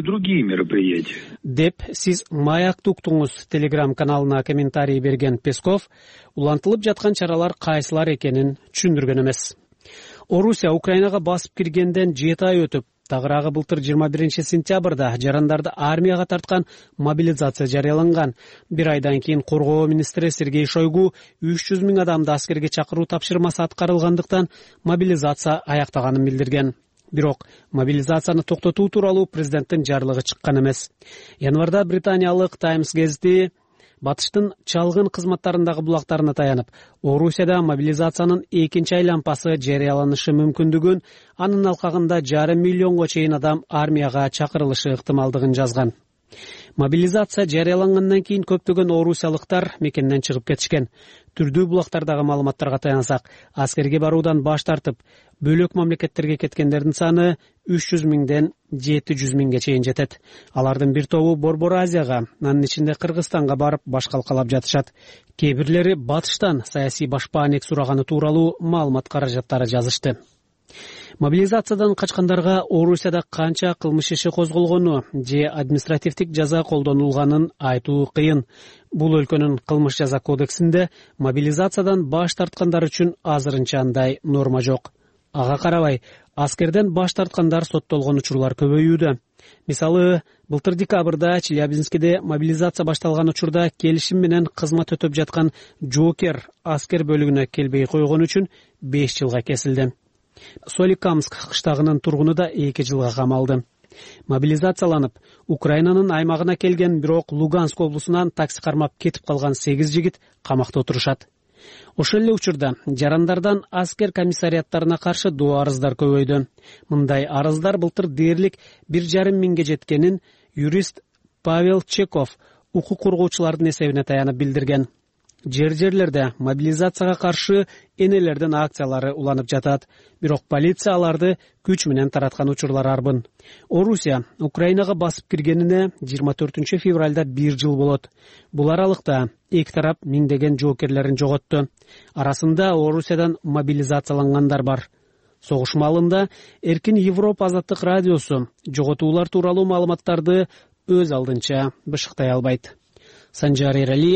Деп сиз Маякту уктуңуз Telegram каналына комментарий берген Песков улантылып жаткан чаралар кайсылар экенин түшүндүргөн эмес. Орусия Украинага басып киргенден жети ай өтүп, тагыраагы былтыр жыйырма биринчи сентябрда жарандарды армияга тарткан мобилизация жарыяланган. Бир айдан кийин коргоо министри Сергей Шойгу үч жүз миң адамды аскерге чакыруу тапшырмасы аткарылгандыктан мобилизация аяктаганын билдирген. Бирок мобилизацияны токтотуу тууралуу президенттин жарлыгы чыккан эмес. Январда британиялык Times гезити батыштын чалгын кызматтарындагы булактарына таянып, Орусияда мобилизациянын экинчи айланпасы жарыяланышы мүмкүндүгүн, анын алкагында жарым миллионго чейин адам армияга чакырылышы ыктымалдыгын жазган. Мобилизация жарыялангандан кийин көптөгөн орусиялыктар мекенден чыгып кетишкен. Түрдүү булактардагы маалыматтарга таянсак, аскерге баруудан баш тартып, бөлөк мамлекеттерге кеткендердин саны үч жүз миңден жети жүз миңге чейин жетет. Алардын бир тобу Борбор Азияга, анын ичинде Кыргызстанга барып баш калкалап жатышат. Кээ бирлери батыштан саясий башпаанек сураганы тууралуу маалымат каражаттары жазышты. Мобилизациядан качкандарга Орусияда канча кылмыш иши козголгону же административдик жаза колдонулганын айтуу кыйын. Бул өлкөнүн кылмыш жаза кодексинде мобилизациядан баш тарткандар үчүн азырынча андай норма жок. Ага карабай, аскерден баш тарткандар соттолгон учурлар көбөйүүдө. Мисалы, былтыр декабрда Челябинскиде мобилизация башталган учурда келишим менен кызмат өтөп жаткан жоокер аскер бөлүгүнө келбей койгон үчүн беш жылга кесилди. Соликамск кыштагынын тургуну да эки жылга камалды. Мобилизацияланып, Украинанын аймагына келген, бирок Луганск облусунан такси кармап кетип калган сегиз жигит камакта отурушат. Ошол эле учурда жарандардан аскер комиссариаттарына каршы доо арыздар көбөйдү. Мындай арыздар былтыр дээрлик бир жарым миңге жеткенин юрист Павел Чеков укук коргоочулардын эсебине таянып билдирген. Жер-жерлерде мобилизацияга каршы энелердин акциялары уланып жатат, бирок полиция аларды күч менен тараткан учурлар арбын. Орусия Украинага басып киргенине жыйырма төртүнчү февралда бир жыл болот. Бул аралыкта эки тарап миңдеген жоокерлерин жоготту. Арасында Орусиядан мобилизациялангандар бар. Согуш маалында Эркин Европа азаттык радиосу жоготуулар тууралуу маалыматтарды өз алдынча бышыктай албайт. Санжар Эралиев,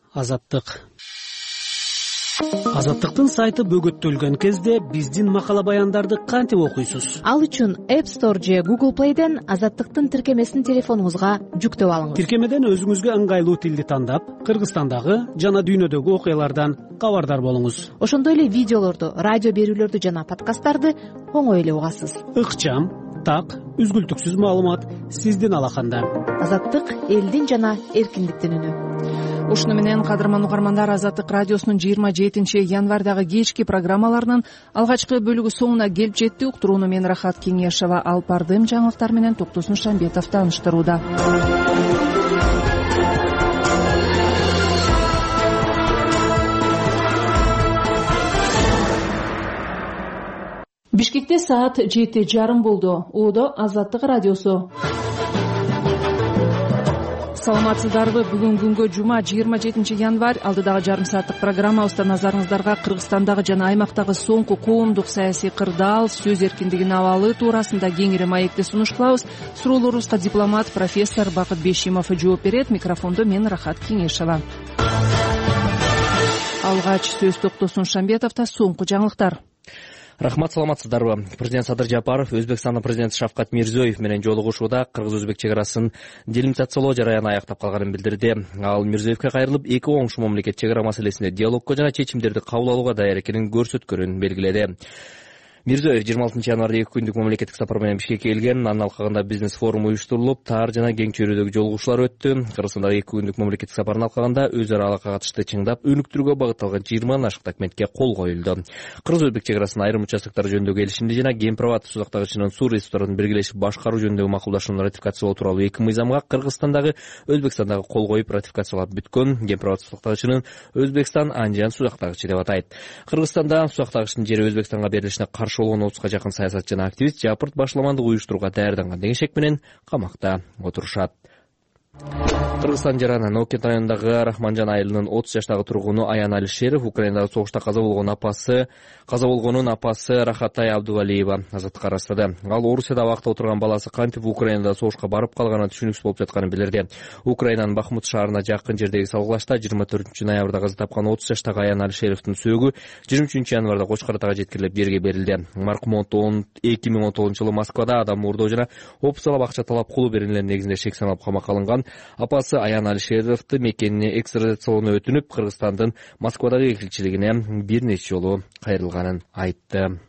Азаттык. Азаттыктын сайты бөгөттөлгөн кезде биздин макала баяндарды кантип окуйсуз? Ал үчүн App Store же Google Play'ден Азаттыктын тиркемесин телефонуңузга жүктөп алыңыз. Тиркемеден өзүңүзгө ыңгайлуу тилди тандап, Кыргызстандагы жана дүйнөдөгү окуялардан кабардар болуңуз. Ошондой эле видеолорду, радио берүүлөрдү жана подкасттарды оңой эле угасыз. Ыкчам, так, үзгүлтүксүз маалымат сиздин алаканда. Азаттык элдин жана эркиндиктин үнү. Ушуну менен кадырман угармандар, Азаттык радиосунун жыйырма жетинчи январдагы кечки программаларынын алгачкы бөлүгү соңуна келип жетти. Уктурууну мен Рахат Кеңешова алып бардым. Жаңылыктар менен Токтосун Шамбетов тааныштырууда. Бишкекте саат жети жарым болду. Оодо Азаттык радиосу. Саламатсыздарбы? Бүгүн күнгө жума жыйырма жетинчи январь. Алдыдагы жарым сааттык программабызда назарыңыздарга Кыргызстандагы жана аймактагы соңку коомдук саясий кырдаал, сөз эркиндигинин абалы туурасында кеңири маекти сунуш кылабыз. Суроолорубузга дипломат профессор Бакыт Бешимов жооп берет. Микрофондо мен Рахат Кеңешова. Алгач сөз Токтосун Шамбетовдо. Соңку жаңылыктар. Рахмат, саламатсыздарбы? Президент Садыр Жапаров Өзбекстандын президенти Шавкат Мирзиёев менен жолугушууда кыргыз-өзбек чек арасын делимитациялоо жараяны аяктап калганын билдирди. Ал Мирзиёевке кайрылып, эки оңшу мамлекет чек ара маселесинде диалогко жана чечимдерди кабыл алууга даяр экенин көрсөткөнүн белгиледи. Мирзиёев жыйырма алтынчы январда эки күндүк мамлекеттик сапар менен Бишкекке келген. Анын алкагында бизнес форум уюштурулуп, таар жана кең чөйрөдөгү жолугушуулар өттү. Кыргызстандагы эки күндүк мамлекеттик сапарын алкагында өз ара алака катышты чыңдап, өнүктүрүүгө багытталган жыйырмадан ашык документке кол коюлду. Кыргыз-өзбек чек арасынын айрым участоктары жөнүндөгү келишимди жана Ген-Проват сузактагычынын суу ресурстарын биргелешип башкаруу жөнүндөгү макулдашууну ратификациялоо тууралуу эки мыйзамга Кыргызстандагы, Өзбекстандагы кол коюп ратификациялап бүткөн. Ген-Проват сузактагычынын Өзбекстан Анжан сузактагычы деп атайт. Кыргызстанда сузактагычтын жери Өзбекстанга берилишине каршы болгон отузга жакын саясатчы жана активист Жапырт башламандык уюштурууга даярданган деген шек менен камакта отурушат. Кыргызстан жараны Нокент районундагы Рахманжан айылынын отуз жаштагы тургуну Аян Алишеров Украинадагы согушта каза болгон апасы, каза болгонун апасы Рахатай Абдувалиева азаттыкка арастады. Ал Орусияда абакта отурган баласы кантип Украинада согушка барып калганын түшүнүксүз болуп жатканын билдирди. Украинанын Бахмут шаарына жакын жердеги салгылашта жыйырма төртүнчү ноябрда каза тапкан отуз жаштагы Аян Алишеровдун сөөгү жыйырма үчүнчү январда Кочкартага жеткирилип жерге берилди. Маркум эки миң он тогузунчу жылы Москвада адам мурдоо жана опусалап акча талап кылуу берилген негизинде шек саналып камакка алынган. Апасы Аян Алишеровду мекенине экстрадициялоону өтүнүп, Кыргызстандын Москвадагы элчилигине бир нече жолу кайрылганын айтты.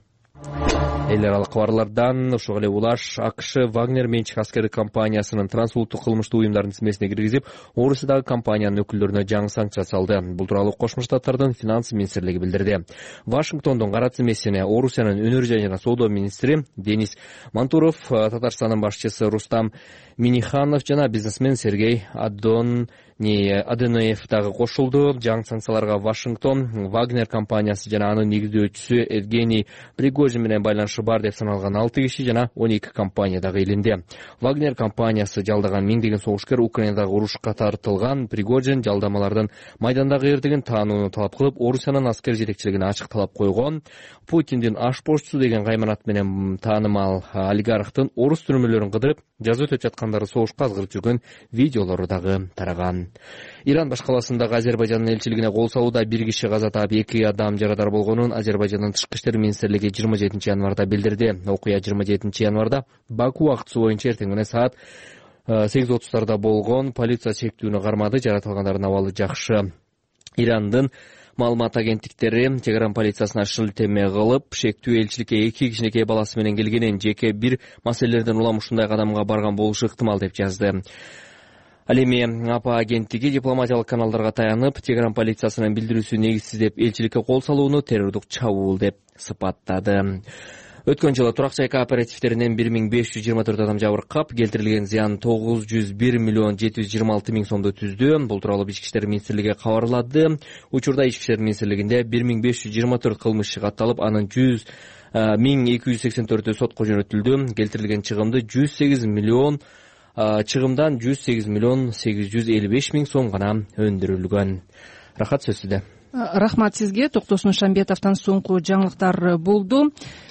Эл аралык кабарлардан ошого эле Улаш АКШ Вагнер менчик аскердик компаниясынын трансулуттук кылмыштуу уюмдардын тизмесине киргизип, Орусиядагы компаниянын өкүлдөрүнө жаңы санкция салды. Бул тууралуу Кошмо Штаттардын финанс министрлиги билдирди. Вашингтондун кара тизмесине Орусиянын өнөр жана соода министри Денис Мантуров, Татарстандын башчысы Рустам Миниханов жана бизнесмен Сергей Адон Аденоев дагы кошулду. Жаңы санкцияларга Вашингтон, Вагнер компаниясы жана анын негиздөөчүсү Евгений Пригожин менен байланышы бар деп саналган алты киши жана он эки компания дагы илинди. Вагнер компаниясы жалдаган миңдеген согушкер Украинадагы урушка тартылган. Пригожин жалдамалардын майдандагы эрдигин таанууну талап кылып, Орусиянын аскер жетекчилигине ачык талап койгон. Путиндин ашпошчусу деген кайманат менен таанымал олигархтын орус түрмөлөрүн кыдырып, жаза өтөп жаткандары согушка азгырып жүргөн видеолору дагы тараган. Иран башкаласындагы Азербайжандын элчилигине кол салууда бир киши каза таап, эки адам жарадар болгонун Азербайжандын тышкы иштер министрлиги жыйырма жетинчи январда билдирди. Окуя жыйырма жетинчи январда Баку убактысы боюнча эртең менен саат сегиз отуздарда болгон. Полиция чектүүнү кармады. Жаратылгандардын абалы жакшы. Ирандын маалымат агенттиктери чек ара полициясына шилтеме кылып, шектүү элчиликке эки кичинекей баласы менен келгенин, жеке бир маселелерден улам ушундай кадамга барган болушу ыктымал деп жазды. Ал эми АПА агенттиги дипломатиялык каналдарга таянып, чек ара полициясынын билдирүүсү негизсиз деп элчиликке кол салууну террордук чабуул деп сыпаттады. Өткөн жылы турак жай кооперативтеринен бир миң беш жүз жыйырма төрт адам жабыркап, келтирилген зыян тогуз жүз бир миллион жети жүз жыйырма алты миң сомду түздү. Бул тууралуу Ички иштер министрлиги кабарлады. Учурда Ички иштер министрлигинде бир миң беш жүз жыйырма төрт кылмыш иши катталып, анын жүз миң эки жүз сексен төртү сотко жөнөтүлдү. Келтирилген чыгымды жүз сегиз миллион чыгымдан жүз сегиз миллион сегиз жүз элүү беш миң сом гана өндүрүлгөн. Рахат, сөз сизде. Рахмат сизге. Токтосун Шамбетовдон соңку жаңылыктар болду.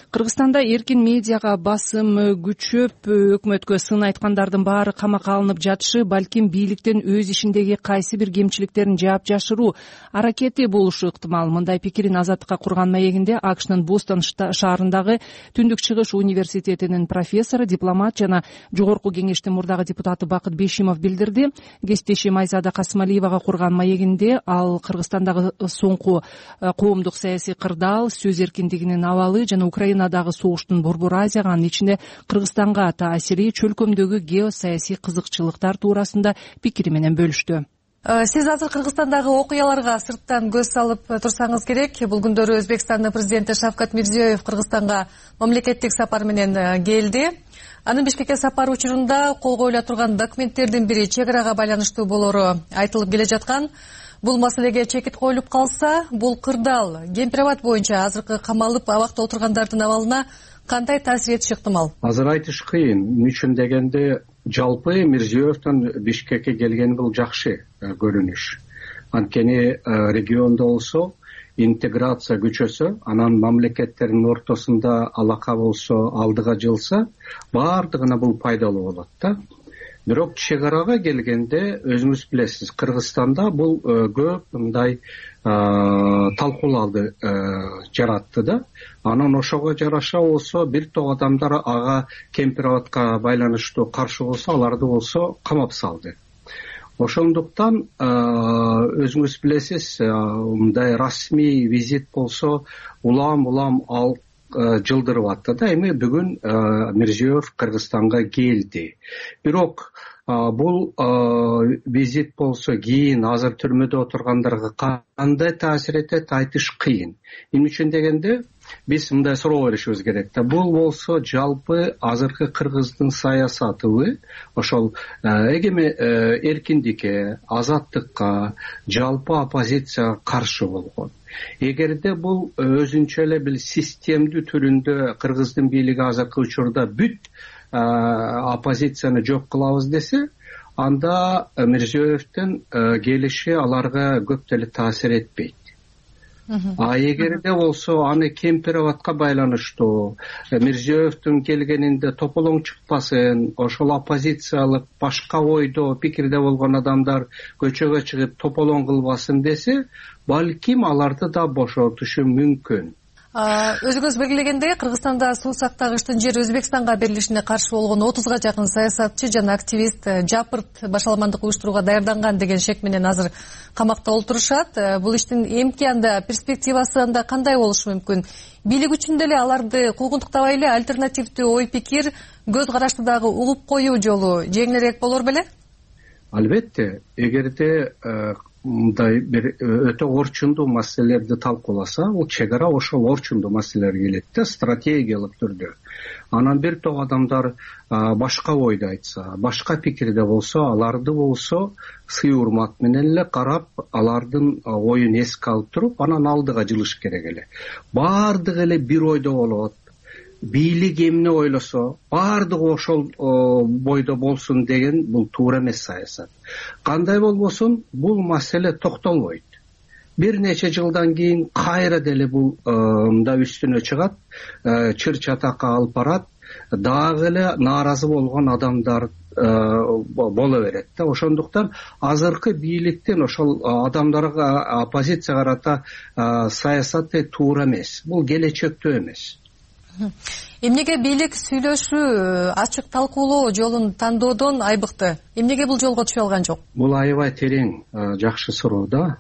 Кыргызстанда эркин медиага басым күчөп, өкмөткө сын айткандардын баары камакка алынып жатышы балким бийликтин өз ишиндеги кайсы бир кемчиликтерин жаап жашыруу аракети болушу ыктымал. Мындай пикирин Азаттыкка курган маегинде АКШнын Бостон шаарындагы Түндүк Чыгыш университетинин профессору, дипломат жана жогорку кеңештин мурдагы депутаты Бакыт Бейшимов билдирди. Кесиптешим Айзада Касымалиевага курган маегинде ал Кыргызстандагы соңку коомдук саясий кырдаал, сөз эркиндигинин абалы жана Украинадагы согуштун Борбор Азияга, анын ичинде Кыргызстанга таасири, чөлкөмдөгү геосаясий кызыкчылыктар туурасында пикири менен бөлүштү. Сиз азыр Кыргызстандагы окуяларга сырттан көз салып турсаңыз керек. Бул күндөрү Өзбекстандын президенти Шавкат Мирзиёев Кыргызстанга мамлекеттик сапар менен келди. Анын Бишкекке сапары учурунда кол коюла турган документтердин бири чек арага байланыштуу болору айтылып келе жаткан. Бул маселеге чекит коюлуп калса, бул кырдаал Кемпирабад боюнча азыркы камалып абакта отургандардын абалына кандай таасир этиши ыктымал? Азыр айтыш кыйын. Эмне үчүн дегенде, жалпы Мирзиёевдин Бишкекке келгени бул жакшы көрүнүш. Анткени региондо болсо интеграция күчөсө, анан мамлекеттердин ортосунда алака болсо, алдыга жылса, баардыгына бул пайдалуу болот да. Бирок чек арага келгенде өзүңүз билесиз, Кыргызстанда бул көп мындай талкууларды жаратты да. Анан ошого жараша болсо, бир топ адамдар ага Кемпирабадка байланыштуу каршы болсо, аларды болсо камап салды. Ошондуктан өзүңүз билесиз, мындай расмий визит болсо, улам-улам ал жылдырып атты да. Эми бүгүн Мирзиёев Кыргызстанга келди. Бирок бул визит болсо кийин азыр түрмөдө отургандарга кандай таасир этет, айтыш кыйын. Эмне үчүн дегенде, биз мындай суроо беришибиз керек да. Бул болсо жалпы азыркы Кыргыздын саясатыбы, ошол эгеме эркиндикке, азаттыкка, жалпы оппозицияга каршы болгон. Эгерде бул өзүнчө эле бир системдүү түрүндө Кыргыздын бийлиги азыркы учурда бүт оппозицияны жок кылабыз десе, анда Мирзиёевдин келиши аларга көп деле таасир этпейт. А эгерде болсо аны Кемпирабадка байланыштуу, Мирзиёевдин келгенинде тополоң чыкпасын, ошол оппозициялык башка ойдо, пикирде болгон адамдар көчөгө чыгып тополоң кылбасын десе, балким аларды да бошотушу мүмкүн. Өзүңүз белгилегендей, Кыргызстанда суу сактагычтын жери Өзбекстанга берилишине каршы болгон отузга жакын саясатчы жана активист жапырт башаламандык уюштурууга даярданган деген шек менен азыр камакта олтурушат. Бул иштин эмки анда перспективасы анда кандай болушу мүмкүн? Бийлик үчүн деле аларды куугунтуктабай эле альтернативдүү ой пикир, көз карашты дагы угуп коюу жолу жеңилирээк болор беле? Албетте, эгерде мындай бир өтө орчундуу маселелерди талкууласа, бул чек ара ошол орчундуу маселелерге келет да, стратегиялык түрдө. Анан бир топ адамдар башка ойду айтса, башка пикирде болсо, аларды болсо сый урмат менен эле карап, алардын оюн эске алып туруп, анан алдыга жылыш керек эле. Баардыгы эле бир ойдо болот. Бийлик эмне ойлосо, баардыгы ошол бойдо болсун деген бул туура эмес саясат. Кандай болбосун, бул маселе токтолбойт. Бир нече жылдан кийин кайра деле бул мында үстүнө чыгат, чыр чатакка алып барат, дагы эле нааразы болгон адамдар боло берет да. Ошондуктан азыркы бийликтин ошол адамдарга, оппозицияга карата саясаты туура эмес. Бул келечектөө эмес. Эмнеге бийлик сүйлөшүү, ачык талкуулоо жолун тандоодон айбыкты? Эмнеге бул жолго түшө алган жок? Бул аябай терең, жакшы суроо да.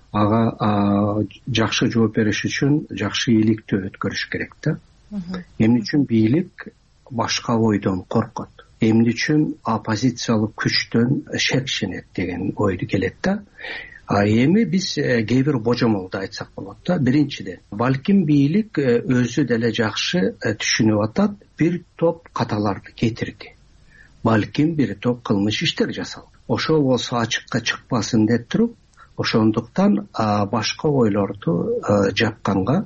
Ага жакшы жооп бериш үчүн жакшы иликтөө өткөрүш керек да. Эмне үчүн бийлик башка ойдон коркот? Эмне үчүн оппозициялык күчтөн шекченет деген ойду келет да. А эми биз кээ бир божомолду айтсак болот да. Биринчиден, балким бийлик өзү деле жакшы түшүнүп атат, бир топ каталарды кетирди. Балким бир топ кылмыш иштер жасалды. Ошол болсо ачыкка чыкпасын деп туруп, ошондуктан башка ойлорду жапканга,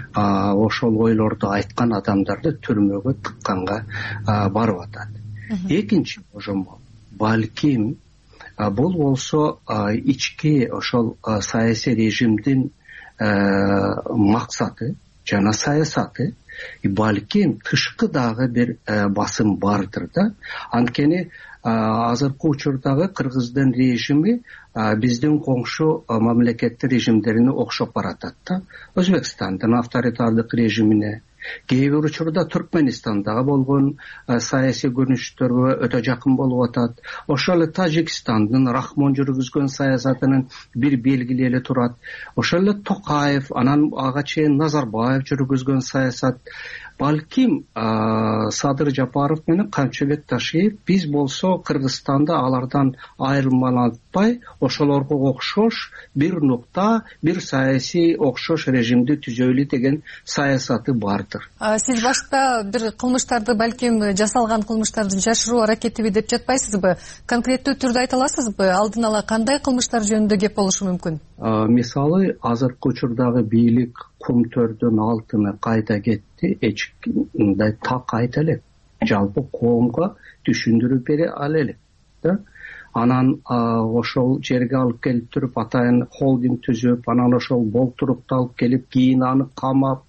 ошол ойлорду айткан адамдарды түрмөгө тыкканга барып атат. Экинчи божомол, балким бул болсо ички ошол саясий режимдин максаты жана саясаты балким тышкы дагы бир басым бардыр да. Анткени азыркы учурдагы Кыргыздын режими биздин коңшу мамлекеттин режимдерине окшоп баратат да. Өзбекстандын авторитардык режимине, кээ бир учурда Түркменистандагы болгон саясий көрүнүштөргө өтө жакын болуп атат. Ошол эле Тажикстандын Рахмон жүргүзгөн саясатынын бир белгили эле турат. Ошол эле Токаев, анан ага чейин Назарбаев жүргүзгөн саясат. Балким Садыр Жапаров менен Камчыбек Ташиев биз болсо Кыргызстанда алардан айырмаланбай, ошолорго окшош бир нукта, бир саясий окшош режимди түзөлү деген саясаты бардыр. Сиз башта бир кылмыштарды, балким жасалган кылмыштарды жашыруу аракетиби деп жатпайсызбы? Конкреттүү түрдө айта аласызбы? Алдын ала кандай кылмыштар жөнүндө кеп болушу мүмкүн? Мисалы, азыркы учурдагы бийлик кумтөрдүн алтыны кайда кетти, эч мындай так айта элек. Жалпы коомго түшүндүрүп бере ала элек да. Анан ошол жерге алып келип туруп атайын холдинг түзүп, анан ошол болтурукту алып келип, кийин аны камап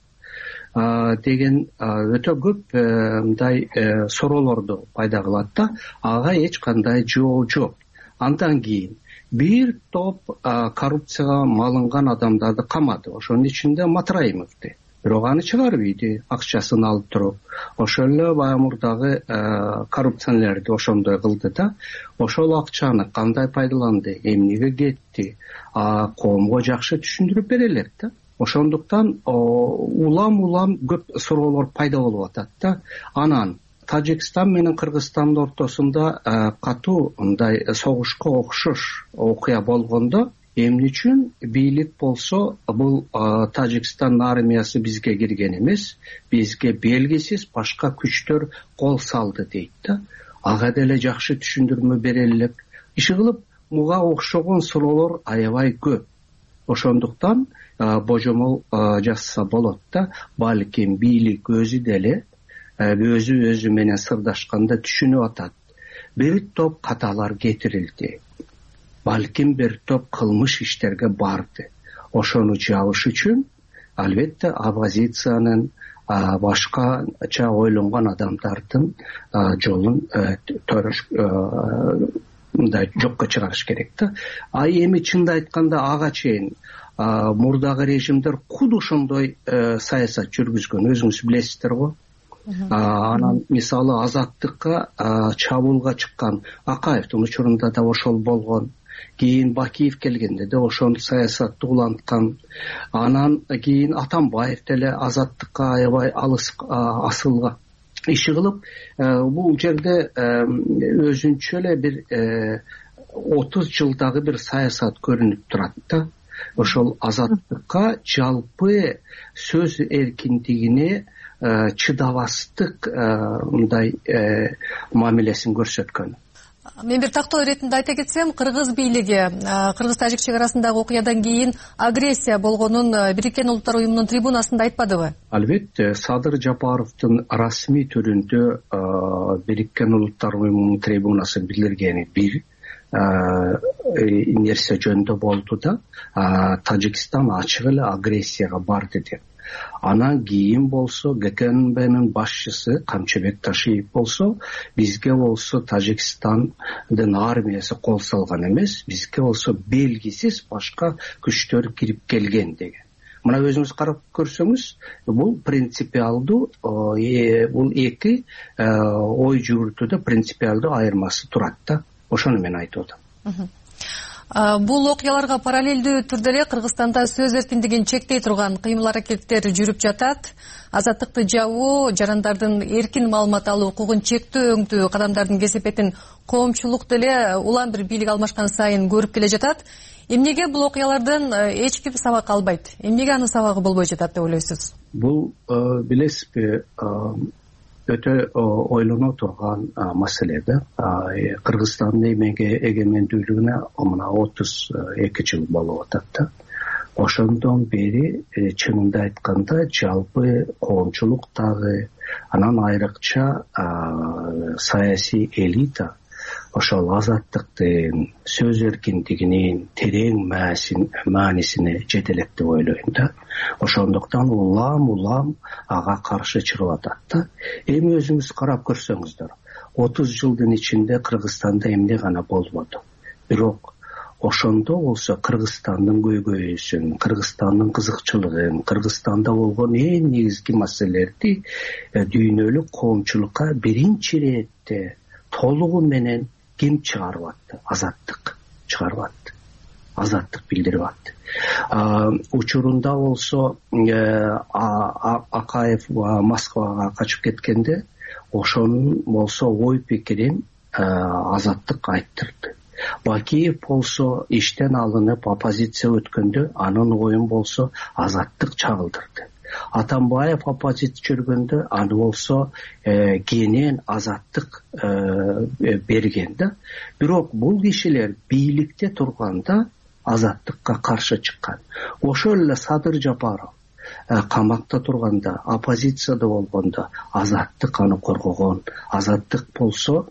деген өтө көп мындай суроолорду пайда кылат да. Ага эч кандай жооп жок. Андан кийин бир топ коррупцияга малынган адамдарды камады. Ошонун ичинде Матраимовду. Бирок аны чыгарып ийди, акчасын алып туруп. Ошол эле баямурдагы коррупционерлерди ошондой кылды да. Ошол акчаны кандай пайдаланды, эмнеге кетти, коомго жакшы түшүндүрүп бере элек да. Ошондуктан улам-улам көп суроолор пайда болуп атат да. Анан Тажикстан менен Кыргызстандын ортосунда катуу мындай согушка окшош окуя болгондо эмне үчүн бийлик болсо бул Тажикстан армиясы бизге кирген эмес, бизге белгисиз башка күчтөр кол салды дейт да. Ага деле жакшы түшүндүрмө бере элек. Иши кылып муга окшогон суроолор аябай көп. Ошондуктан божомол жасса болот да. Балким бийлик өзү деле өзү өзү менен сырдашканда түшүнүп атат. Бир топ каталар кетирилди. Балким бир топ кылмыш иштерге барды. Ошону жабыш үчүн албетте оппозициянын башкача ойлонгон адамдардын жолун мындай жокко чыгарыш керек да. А эми чынды айтканда ага чейин мурдагы режимдер куд ошондой саясат жүргүзгөн, өзүңүз билесиздер го. Анан мисалы Азаттыкка чабуулга чыккан Акаевдин учурунда да ошол болгон. Кийин Бакиев келгенде да ошол саясатты уланткан. Анан кийин Атамбаев деле Азаттыкка аябай алыс асылган. Иши кылып бул жерде өзүнчө эле бир отуз жылдагы бир саясат көрүнүп турат да. Ошол Азаттыкка жалпы сөз эркиндигине чыдабастык мындай мамилесин көрсөткөн. Мен бир тактоо иретинде айта кетсем, кыргыз бийлиги кыргыз-тажик чек арасындагы окуядан кийин агрессия болгонун Бириккен Улуттар Уюмунун трибунасында айтпадыбы? Албетте, Садыр Жапаровдун расмий түрүндө Бириккен Улуттар Уюмунун трибунасы билдиргени бир нерсе жөнүндө болду да. Тажикстан ачык эле агрессияга барды деп. Анан кийин болсо ГКНБнын башчысы Камчыбек Ташиев болсо бизге болсо Тажикстандын армиясы кол салган эмес, бизге болсо белгисиз башка күчтөр кирип келген деген. Мына өзүңүз карап көрсөңүз, бул принципиалдуу, бул эки ой жүгүртүүдө принципиалдуу айырмасы турат да. Ошону мен айтып атам. Бул окуяларга параллелдүү түрдө эле Кыргызстанда сөз эркиндигин чектей турган кыймыл аракеттер жүрүп жатат. Азаттыкты жабуу, жарандардын эркин маалымат алуу укугун чектөө өңдүү кадамдардын кесепетин коомчулук деле улам бир бийлик алмашкан сайын көрүп келе жатат. Эмнеге бул окуялардан эч ким сабак албайт? Эмнеге анын сабагы болбой жатат деп ойлойсуз? Бул билесизби, өтө ойлоно турган маселе да. Кыргызстандын эгемендүүлүгүнө мына отуз эки жыл болуп атат да. Ошондон бери чынында айтканда жалпы коомчулук дагы, анан айрыкча саясий элита ошол азаттыктын, сөз эркиндигинин терең маанисине жете элек деп ойлойм да. Ошондуктан улам улам ага каршы чыгып атат да. Эми өзүңүз карап көрсөңүздөр, отуз жылдын ичинде Кыргызстанда эмне гана болбоду. Бирок ошондо болсо Кыргызстандын көйгөйүсүн, Кыргызстандын кызыкчылыгын, Кыргызстанда болгон эң негизги маселелерди дүйнөлүк коомчулукка биринчи иретте толугу менен ким чыгарып атты? Азаттык чыгарып атты. Азаттык билдирип атты. Учурунда болсо Акаев Москвага качып кеткенде ошонун болсо ой пикирин Азаттык айттырды. Бакиев болсо иштен алынып оппозиция өткөндө анын оюн болсо Азаттык чагылдырды. Атамбаев оппозиция жүргөндө аны болсо кенен Азаттык берген да. Бирок бул кишилер бийликте турганда Азаттыкка каршы чыккан. Ошол эле Садыр Жапаров камакта турганда, оппозицияда болгондо Азаттык аны коргогон. Азаттык болсо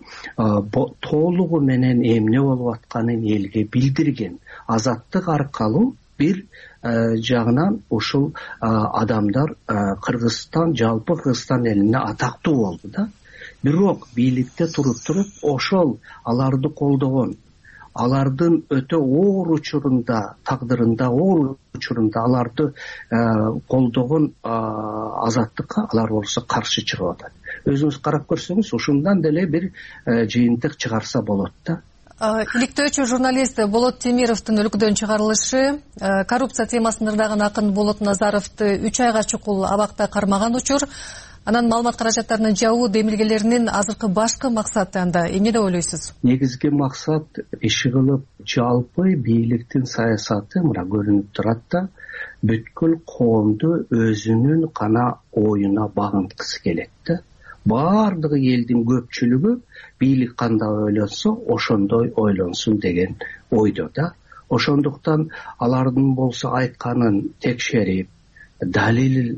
толугу менен эмне болуп атканын элге билдирген. Азаттык аркылуу бир жагынан ушул адамдар Кыргызстан, жалпы Кыргызстан элине атактуу болду да. Бирок бийликте туруп туруп ошол аларды колдогон, алардын өтө оор учурунда, тагдырында оор учурунда аларды колдогон Азаттыкка алар болсо каршы чыгып атат. Өзүңүз карап көрсөңүз, ушундан деле бир жыйынтык чыгарса болот да. Иликтөөчү журналист Болот Темировдун өлкөдөн чыгарылышы, коррупция темасын ырдаган акын Болот Назаровду үч айга чукул абакта кармаган учур, анан маалымат каражаттарынын жабуу демилгелеринин азыркы башкы максаты анда эмне деп ойлойсуз? Негизги максат иши кылып жалпы бийликтин саясаты мына көрүнүп турат да, бүткүл коомду өзүнүн гана оюна багынткысы келет да. Бардыгы элдин көпчүлүгү бийлик кандай ойлонсо, ошондой ойлонсун деген ойдо да. Ошондуктан алардын болсо айтканын текшерип, далил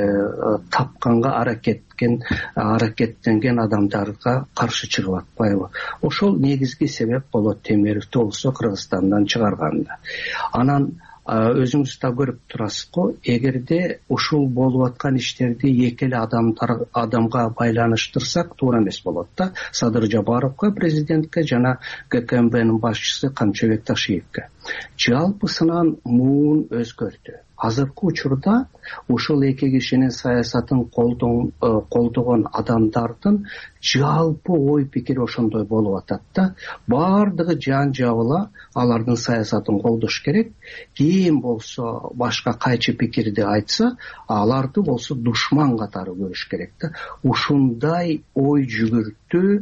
тапканга аракеткен аракеттенген адамдарга каршы чыгып атпайбы? Ошол негизги себеп Болот Темировду болсо Кыргызстандан чыгарганда. Анан өзүңүз да көрүп турасыз го, эгерде ушул болуп аткан иштерди эки эле адамдар адамга байланыштырсак туура эмес болот да. Садыр Жапаровго, президентке жана ККМБнын башчысы Камчыбек Ташиевке. Жалпысынан муун өзгөрдү. Азыркы учурда ушул эки кишинин саясатын колдогон адамдардын жалпы ой пикири ошондой болуп атат да. Бардыгы жан жабыла алардын саясатын колдош керек. Ким болсо башка кайчы пикирди айтса, аларды болсо душман катары көрүш керек да. Ушундай ой жүгүртүү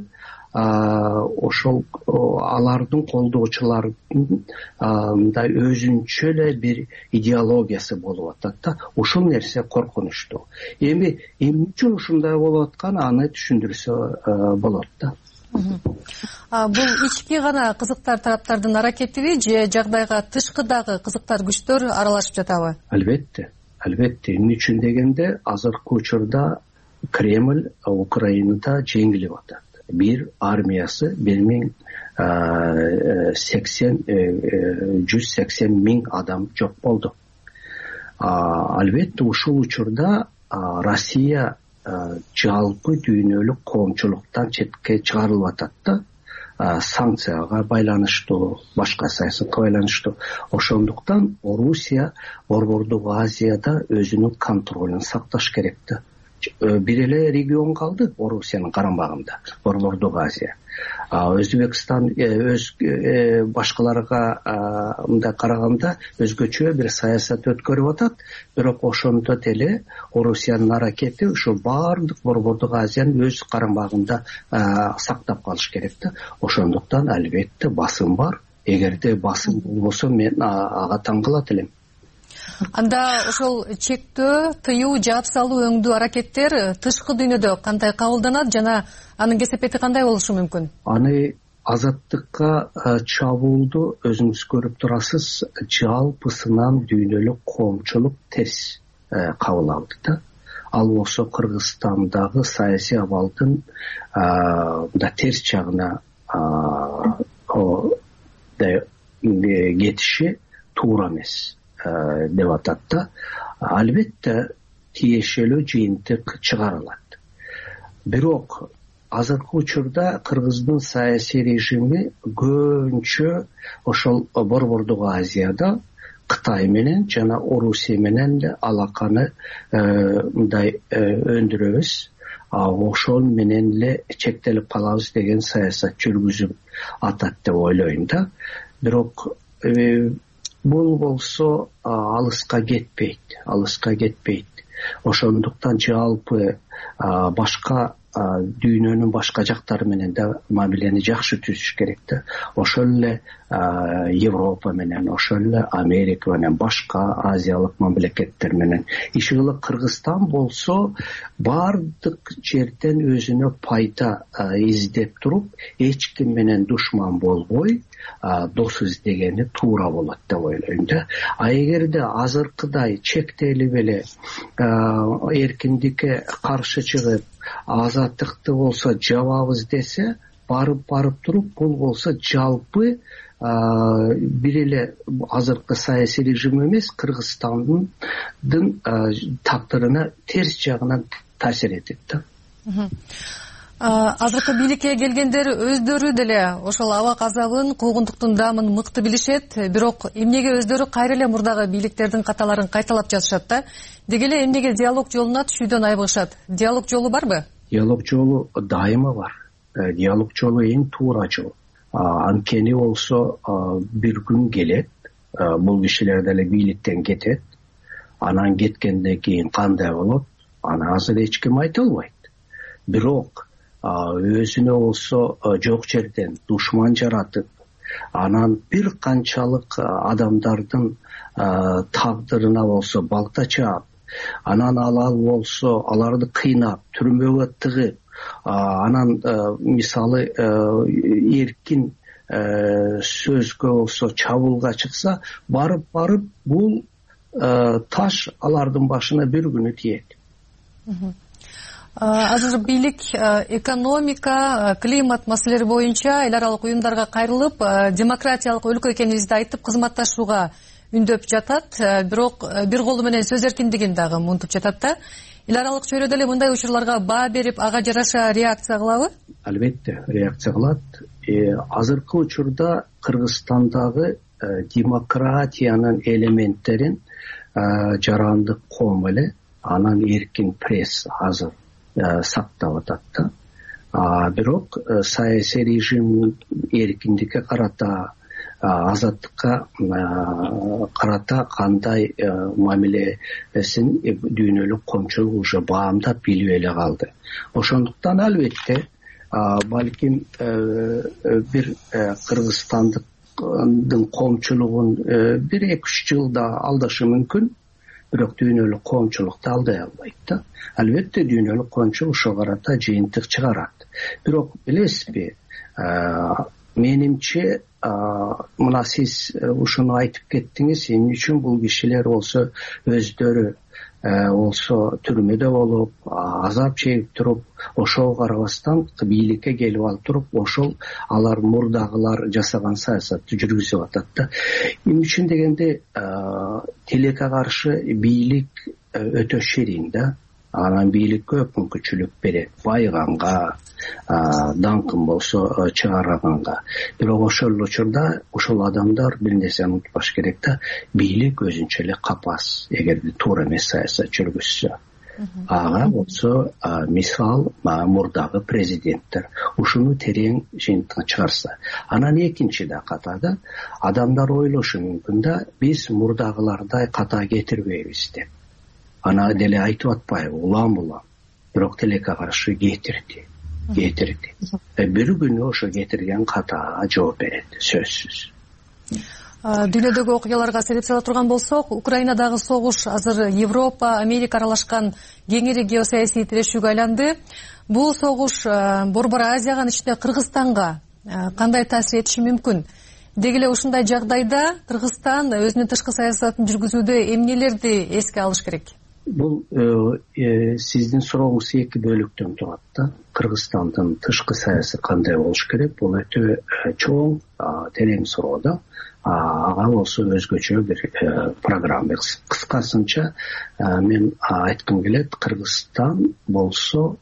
ошол алардын колдоочулардын мындай өзүнчө эле бир идеологиясы болуп атат да. Ушул нерсе коркунучтуу. Эми эмне үчүн ушундай болуп атканы аны түшүндүрсө болот да. Бул ички гана кызыктар тараптардын аракетиби же жагдайга тышкыдагы кызыктар күчтөр аралашып жатабы? Албетте, албетте. Эмне үчүн дегенде азыркы учурда Кремль Украинада жеңилип атат. Бир армиясы бир миң сексен жүз сексен миң адам жок болду. Албетте ушул учурда Россия жалпы дүйнөлүк коомчулуктан четке чыгарылып атат да. Санкцияга байланыштуу, башка саясатка байланыштуу. Ошондуктан Орусия Борбордук Азияда өзүнүн контролун сакташ керек да. Бир эле регион калды Орусиянын карамагында, Борбордук Азия. Өзбекстан өз башкаларга мындай караганда өзгөчө бир саясат өткөрүп атат, бирок ошондо деле Орусиянын аракети ушул бардык Борбордук Азияны өз карамагында сактап калыш керек да. Ошондуктан албетте басым бар. Эгерде басым болбосо мен ага таң калат элем. Анда ошол чектөө, тыюу, жаап салуу өңдүү аракеттер тышкы дүйнөдө кандай кабылданат жана анын кесепети кандай болушу мүмкүн? Аны азаттыкка чабуулду өзүңүз көрүп турасыз, жалпысынан дүйнөлүк коомчулук терс кабыл алды да. Ал болсо Кыргызстандагы саясий абалдын мындай терс жагына кетиши туура эмес деп атат да. Албетте тиешелүү жыйынтык чыгарылат. Бирок азыркы учурда Кыргыздын саясий режими көбүнчө ошол Борбордук Азияда Кытай менен жана Орусия менен эле алаканы мындай өндүрөбүз, ошол менен эле чектелип калабыз деген саясат жүргүзүп атат деп ойлойм да. Бирок бул болсо алыска кетпейт, алыска кетпейт. Ошондуктан жалпы башка дүйнөнүн башка жактары менен да мамилени жакшы түзүш керек да. Ошол эле Европа менен, ошол эле Америка менен, башка азиялык мамлекеттер менен. Иши Кыргызстан болсо бардык жерден өзүнө пайда издеп туруп, эч ким менен душман болбой дос издегени туура болот деп ойлойм да. А эгерде азыркыдай чектелип эле эркиндикке каршы чыгып, азаттыкты болсо жабабыз десе, барып барып туруп, бул болсо жалпы бир эле азыркы саясий режим эмес, Кыргызстандын тагдырына терс жагынан таасир этет да. Азыркы бийликке келгендер өздөрү деле ошол абак азабын, куугунтуктун даамын мыкты билишет, бирок эмнеге өздөрү кайра эле мурдагы бийликтердин каталарын кайталап жатышат да? Деги эле эмнеге диалог жолуна түшүүдөн айбыгышат? Диалог жолу барбы? Диалог жолу дайыма бар. Диалог жолу эң туура жол. Анткени болсо бир күн келет, бул кишилер деле бийликтен кетет. Анан кеткенден кийин кандай болот? Аны азыр эч ким айта албайт. Бирок өзүнө болсо жок жерден душман жаратып, анан бир канчалык адамдардын тагдырына болсо балта чаап, анан алал болсо аларды кыйнап, түрмөгө тыгып, анан мисалы эркин сөзгө болсо чабуулга чыкса, барып барып бул таш алардын башына бир күнү тиет. Азыр бийлик экономика, климат маселелери боюнча эл аралык уюмдарга кайрылып, демократиялык өлкө экенибизди айтып, кызматташууга үндөп жатат. Бирок бир колу менен сөз эркиндигин дагы мынтип жатат да. Эл аралык чөйрөдө эле мындай учурларга баа берип, ага жараша реакция кылабы? Албетте, реакция кылат. Азыркы учурда Кыргызстандагы демократиянын элементтерин жарандык коом эле, анан эркин пресс азыр сактап атат да. Бирок саясий режим эркиндикке карата, азаттыкка карата кандай мамилесин дүйнөлүк коомчулук уже баамдап билип эле калды. Ошондуктан албетте балким бир Кыргызстандын коомчулугун бир эки үч жылда алдашы мүмкүн, бирок дүйнөлүк коомчулукты алдай албайт да. Албетте дүйнөлүк коомчулук ошого карата жыйынтык чыгарат. Бирок билесизби, менимче мына сиз ушуну айтып кеттиңиз, эмне үчүн бул кишилер болсо өздөрү болсо түрмөдө болуп, азап чегип туруп, ошого карабастан бийликке келип алып туруп, ошол алар мурдагылар жасаган саясатты жүргүзүп атат да. Эмне үчүн дегенде, тилекке каршы бийлик өтө ширин да. Анан бийлик көп мүмкүнчүлүк берет, байыганга, даңкын болсо чыгарганга. Бирок ошол учурда ошол адамдар бир нерсени унутпаш керек да, бийлик өзүнчө эле капас, эгерде туура эмес саясат жүргүзсө. Ага болсо мисал мурдагы президенттер ушуну терең жыйынтыкка чыгарса. Анан экинчи да катада адамдар ойлошу мүмкүн да, биз мурдагылардай ката кетирбейбиз деп. Ана деле айтып атпайбы, улам-улам. Бирок тилекке каршы кетирди, кетирди. Бир күнү ошо кетирген ката жооп берет, сөзсүз. Дүйнөдөгү окуяларга себеп сала турган болсок, Украинадагы согуш азыр Европа, Америка аралашкан кеңири геосаясий тирешүүгө айланды. Бул согуш Борбор Азиянын ичинде Кыргызстанга кандай таасир этиши мүмкүн? Деги эле ушундай жагдайда Кыргызстан өзүнүн тышкы саясатын жүргүзүүдө эмнелерди эске алыш керек? бул сиздин сурооңуз эки бөлүктөн турат да. Кыргызстандын тышкы саясаты кандай болуш керек? Бул өтө чоң, терең суроо да. Ага болсо өзгөчө бир программа. Кыскасынча мен айткым келет, Кыргызстан болсо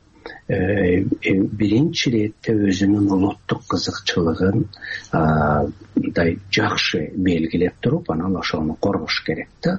биринчи иретте өзүнүн улуттук кызыкчылыгын мындай жакшы белгилеп туруп, анан ошону коргош керек да.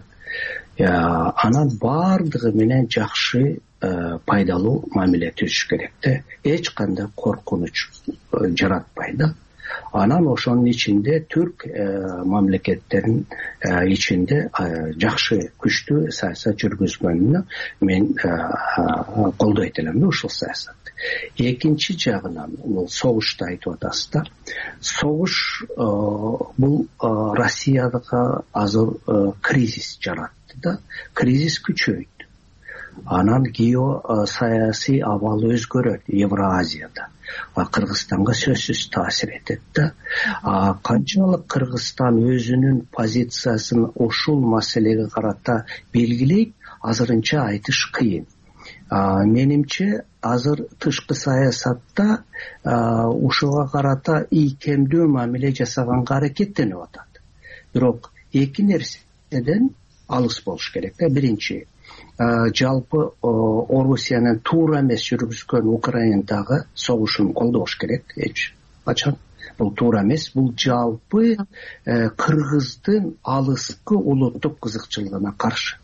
Анан баардыгы менен жакшы, пайдалуу мамиле түзүш керек да. Эч кандай коркунуч жаратпай да. Анан ошонун ичинде түрк мамлекеттеринин ичинде жакшы, күчтүү саясат жүргүзгөнүнө мен колдойт элем да ушул саясатты. Экинчи жагынан бул согушты айтып атасыз да. Согуш бул Россияга азыр кризис жаратты да. Кризис күчөйдү. Анан геосаясий абал өзгөрөт Евразияда. Кыргызстанга сөзсүз таасир этет да. Канчалык Кыргызстан өзүнүн позициясын ушул маселеге карата белгилейт, азырынча айтыш кыйын. Менимче азыр тышкы саясатта ушуга карата ийкемдүү мамиле жасаганга аракеттенип атат. Бирок эки нерседен алыс болуш керек да. Биринчи, жалпы Орусиянын туура эмес жүргүзгөн Украинадагы согушун колдош керек. Эч качан бул туура эмес, бул жалпы Кыргыздын алыскы улуттук кызыкчылыгына каршы.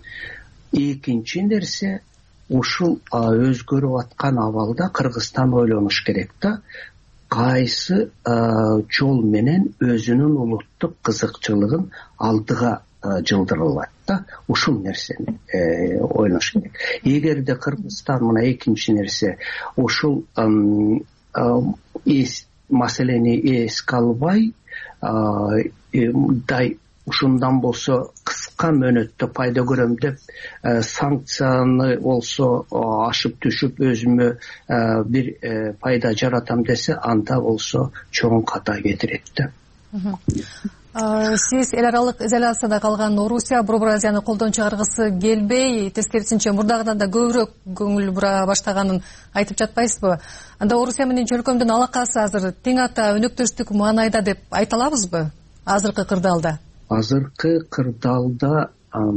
Экинчи нерсе, ушул өзгөрүп аткан абалда Кыргызстан ойлонуш керек да, кайсы жол менен өзүнүн улуттук кызыкчылыгын алдыга жылдырылат да. Ушул нерсени ойлош керек. Эгерде Кыргызстан мына экинчи нерсе ушул маселени эске албай, дай ушундан болсо кыска мөөнөттө пайда көрөм деп санкцияны болсо ашып түшүп өзүмө бир пайда жаратам десе, анда болсо чоң ката кетирет да. Сиз эл аралык изоляцияда калган Орусия Борбор Азияны колдон чыгаргысы келбей, тескерисинче мурдагыдан да көбүрөөк көңүл бура баштаганын айтып жатпайсызбы? Анда Орусия менен чөлкөмдүн алакасы азыр тең ата өнөктөштүк маанайда деп айта алабызбы азыркы кырдаалда? Азыркы кырдаалда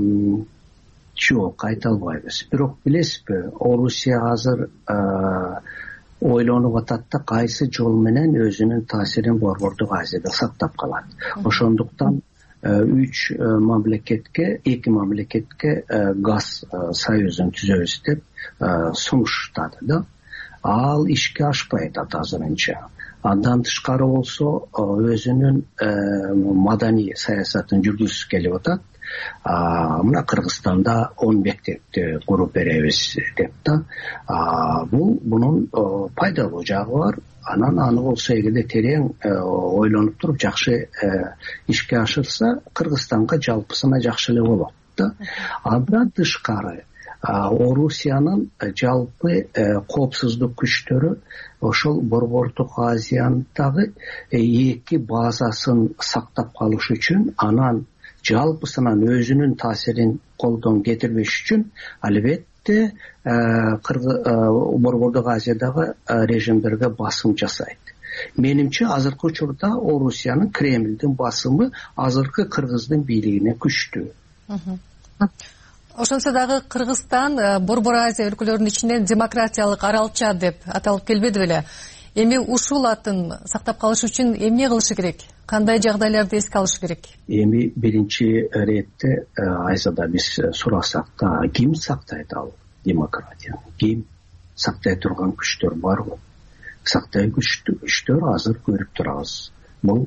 жок, айта албайбыз. Бирок билесизби, Орусия азыр ойлонуп атат да, кайсы жол менен өзүнүн таасирин Борбордук Азияда сактап калат. Ошондуктан үч мамлекетке, эки мамлекетке газ союзун түзөбүз деп сунуштады да. Ал ишке ашпайт азырынча. Андан тышкары болсо өзүнүн маданий саясатын жүргүзүп келип атат. Мына Кыргызстанда он мектепти куруп беребиз деп да. Бул мунун пайдалуу жагы бар. Анан аны болсо эгерде терең ойлонуп туруп жакшы ишке ашырса, Кыргызстанга жалпысына жакшы эле болот да. Андан тышкары Орусиянын жалпы коопсуздук күчтөрү ошол Борбордук Азиянын эки базасын сактап калыш үчүн, анан жалпысынан өзүнүн таасирин колдон кетирбеш үчүн албетте Борбордук Азиядагы режимдерге басым жасайт. Менимче азыркы учурда Орусиянын, Кремлдин басымы азыркы Кыргыздын бийлигине күчтүү. Ошонсо дагы Кыргызстан Борбор Азия өлкөлөрүнүн ичинен демократиялык аралча деп аталып келбеди беле? Эми ушул атын сактап калыш үчүн эмне кылышы керек? Кандай жагдайларды эске алыш керек? Эми биринчи иретте Айзада биз сурасак да, ким сактайт ал демократияны? Ким сактай турган күчтөр барбы? Сактай күчтөр азыр көрүп турабыз. Бул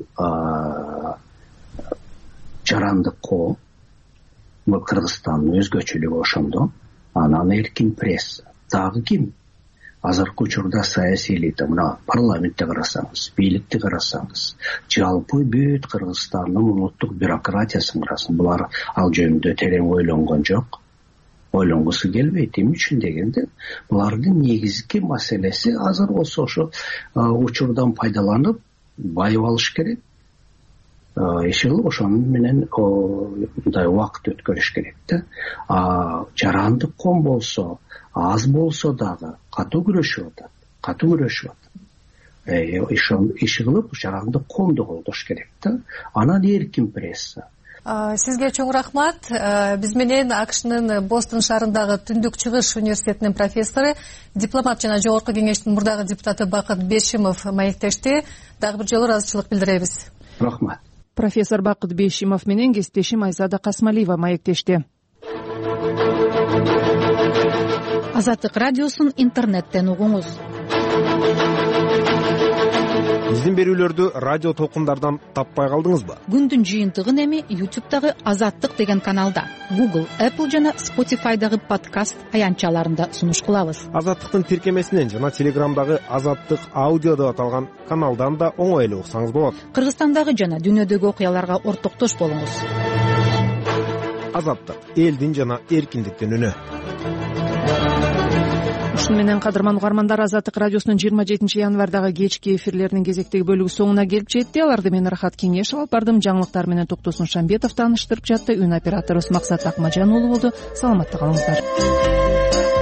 жарандык коом, бул Кыргызстандын өзгөчөлүгү ошондо. Анан эркин пресса. Дагы ким? Азыркы учурда саясий элита, мына парламентти карасаңыз, бийликти карасаңыз, жалпы бүт Кыргызстандын улуттук бюрократиясын карасаң, булар ал жөнүндө терең ойлонгон жок. Ойлонгусу келбейт. Эмне үчүн дегенде, булардын негизги маселеси азыр болсо ошо учурдан пайдаланып байып алыш керек. иш кылып ошону менен мындай убакыт өткөрүш керек да. Жарандык ком болсо, аз болсо дагы катуу күрөшүп атат, катуу күрөшүп атат. Иш кылып жарандык комду колдош керек да. Анан эркин пресса. Сизге чоң рахмат. Биз менен АКШнын Бостон шаарындагы Түндүк Чыгыш университетинин профессору, дипломат жана жогорку кеңештин мурдагы депутаты Бакыт Бешимов маектешти. Дагы бир жолу ыраазычылык билдиребиз. Рахмат. Профессор Бакыт Бешимов менен кесиптешим Айзада Касмалиева маектешти. Азаттык радиосун интернеттен угуңуз. Биздин берүүлөрдү радио толкундардан таппай калдыңызбы? Күндүн жыйынтыгын эми ютубтагы Азаттык деген каналда, Google, Apple жана Spotifydагы подкаст аянтчаларында сунуш кылабыз. Азаттыктын тиркемесинен жана Телеграмдагы Азаттык аудио деп аталган каналдан да оңой эле уксаңыз болот. Кыргызстандагы жана дүйнөдөгү окуяларга ортоктош болуңуз. Азаттык элдин жана эркиндиктин үнү. Ушун менен кадырман угармандар, Азаттык радиосунун жыйырма жетинчи январдагы кечки эфирлеринин кезектеги бөлүгү соңуна келип жетти. Аларды мен Рахат Кеңеш алып бардым. Жаңылыктар менен Токтосун Шамбетов тааныштырып жатты. Үн операторубуз Максат Акмажан уулу болду. Саламатта калыңыздар.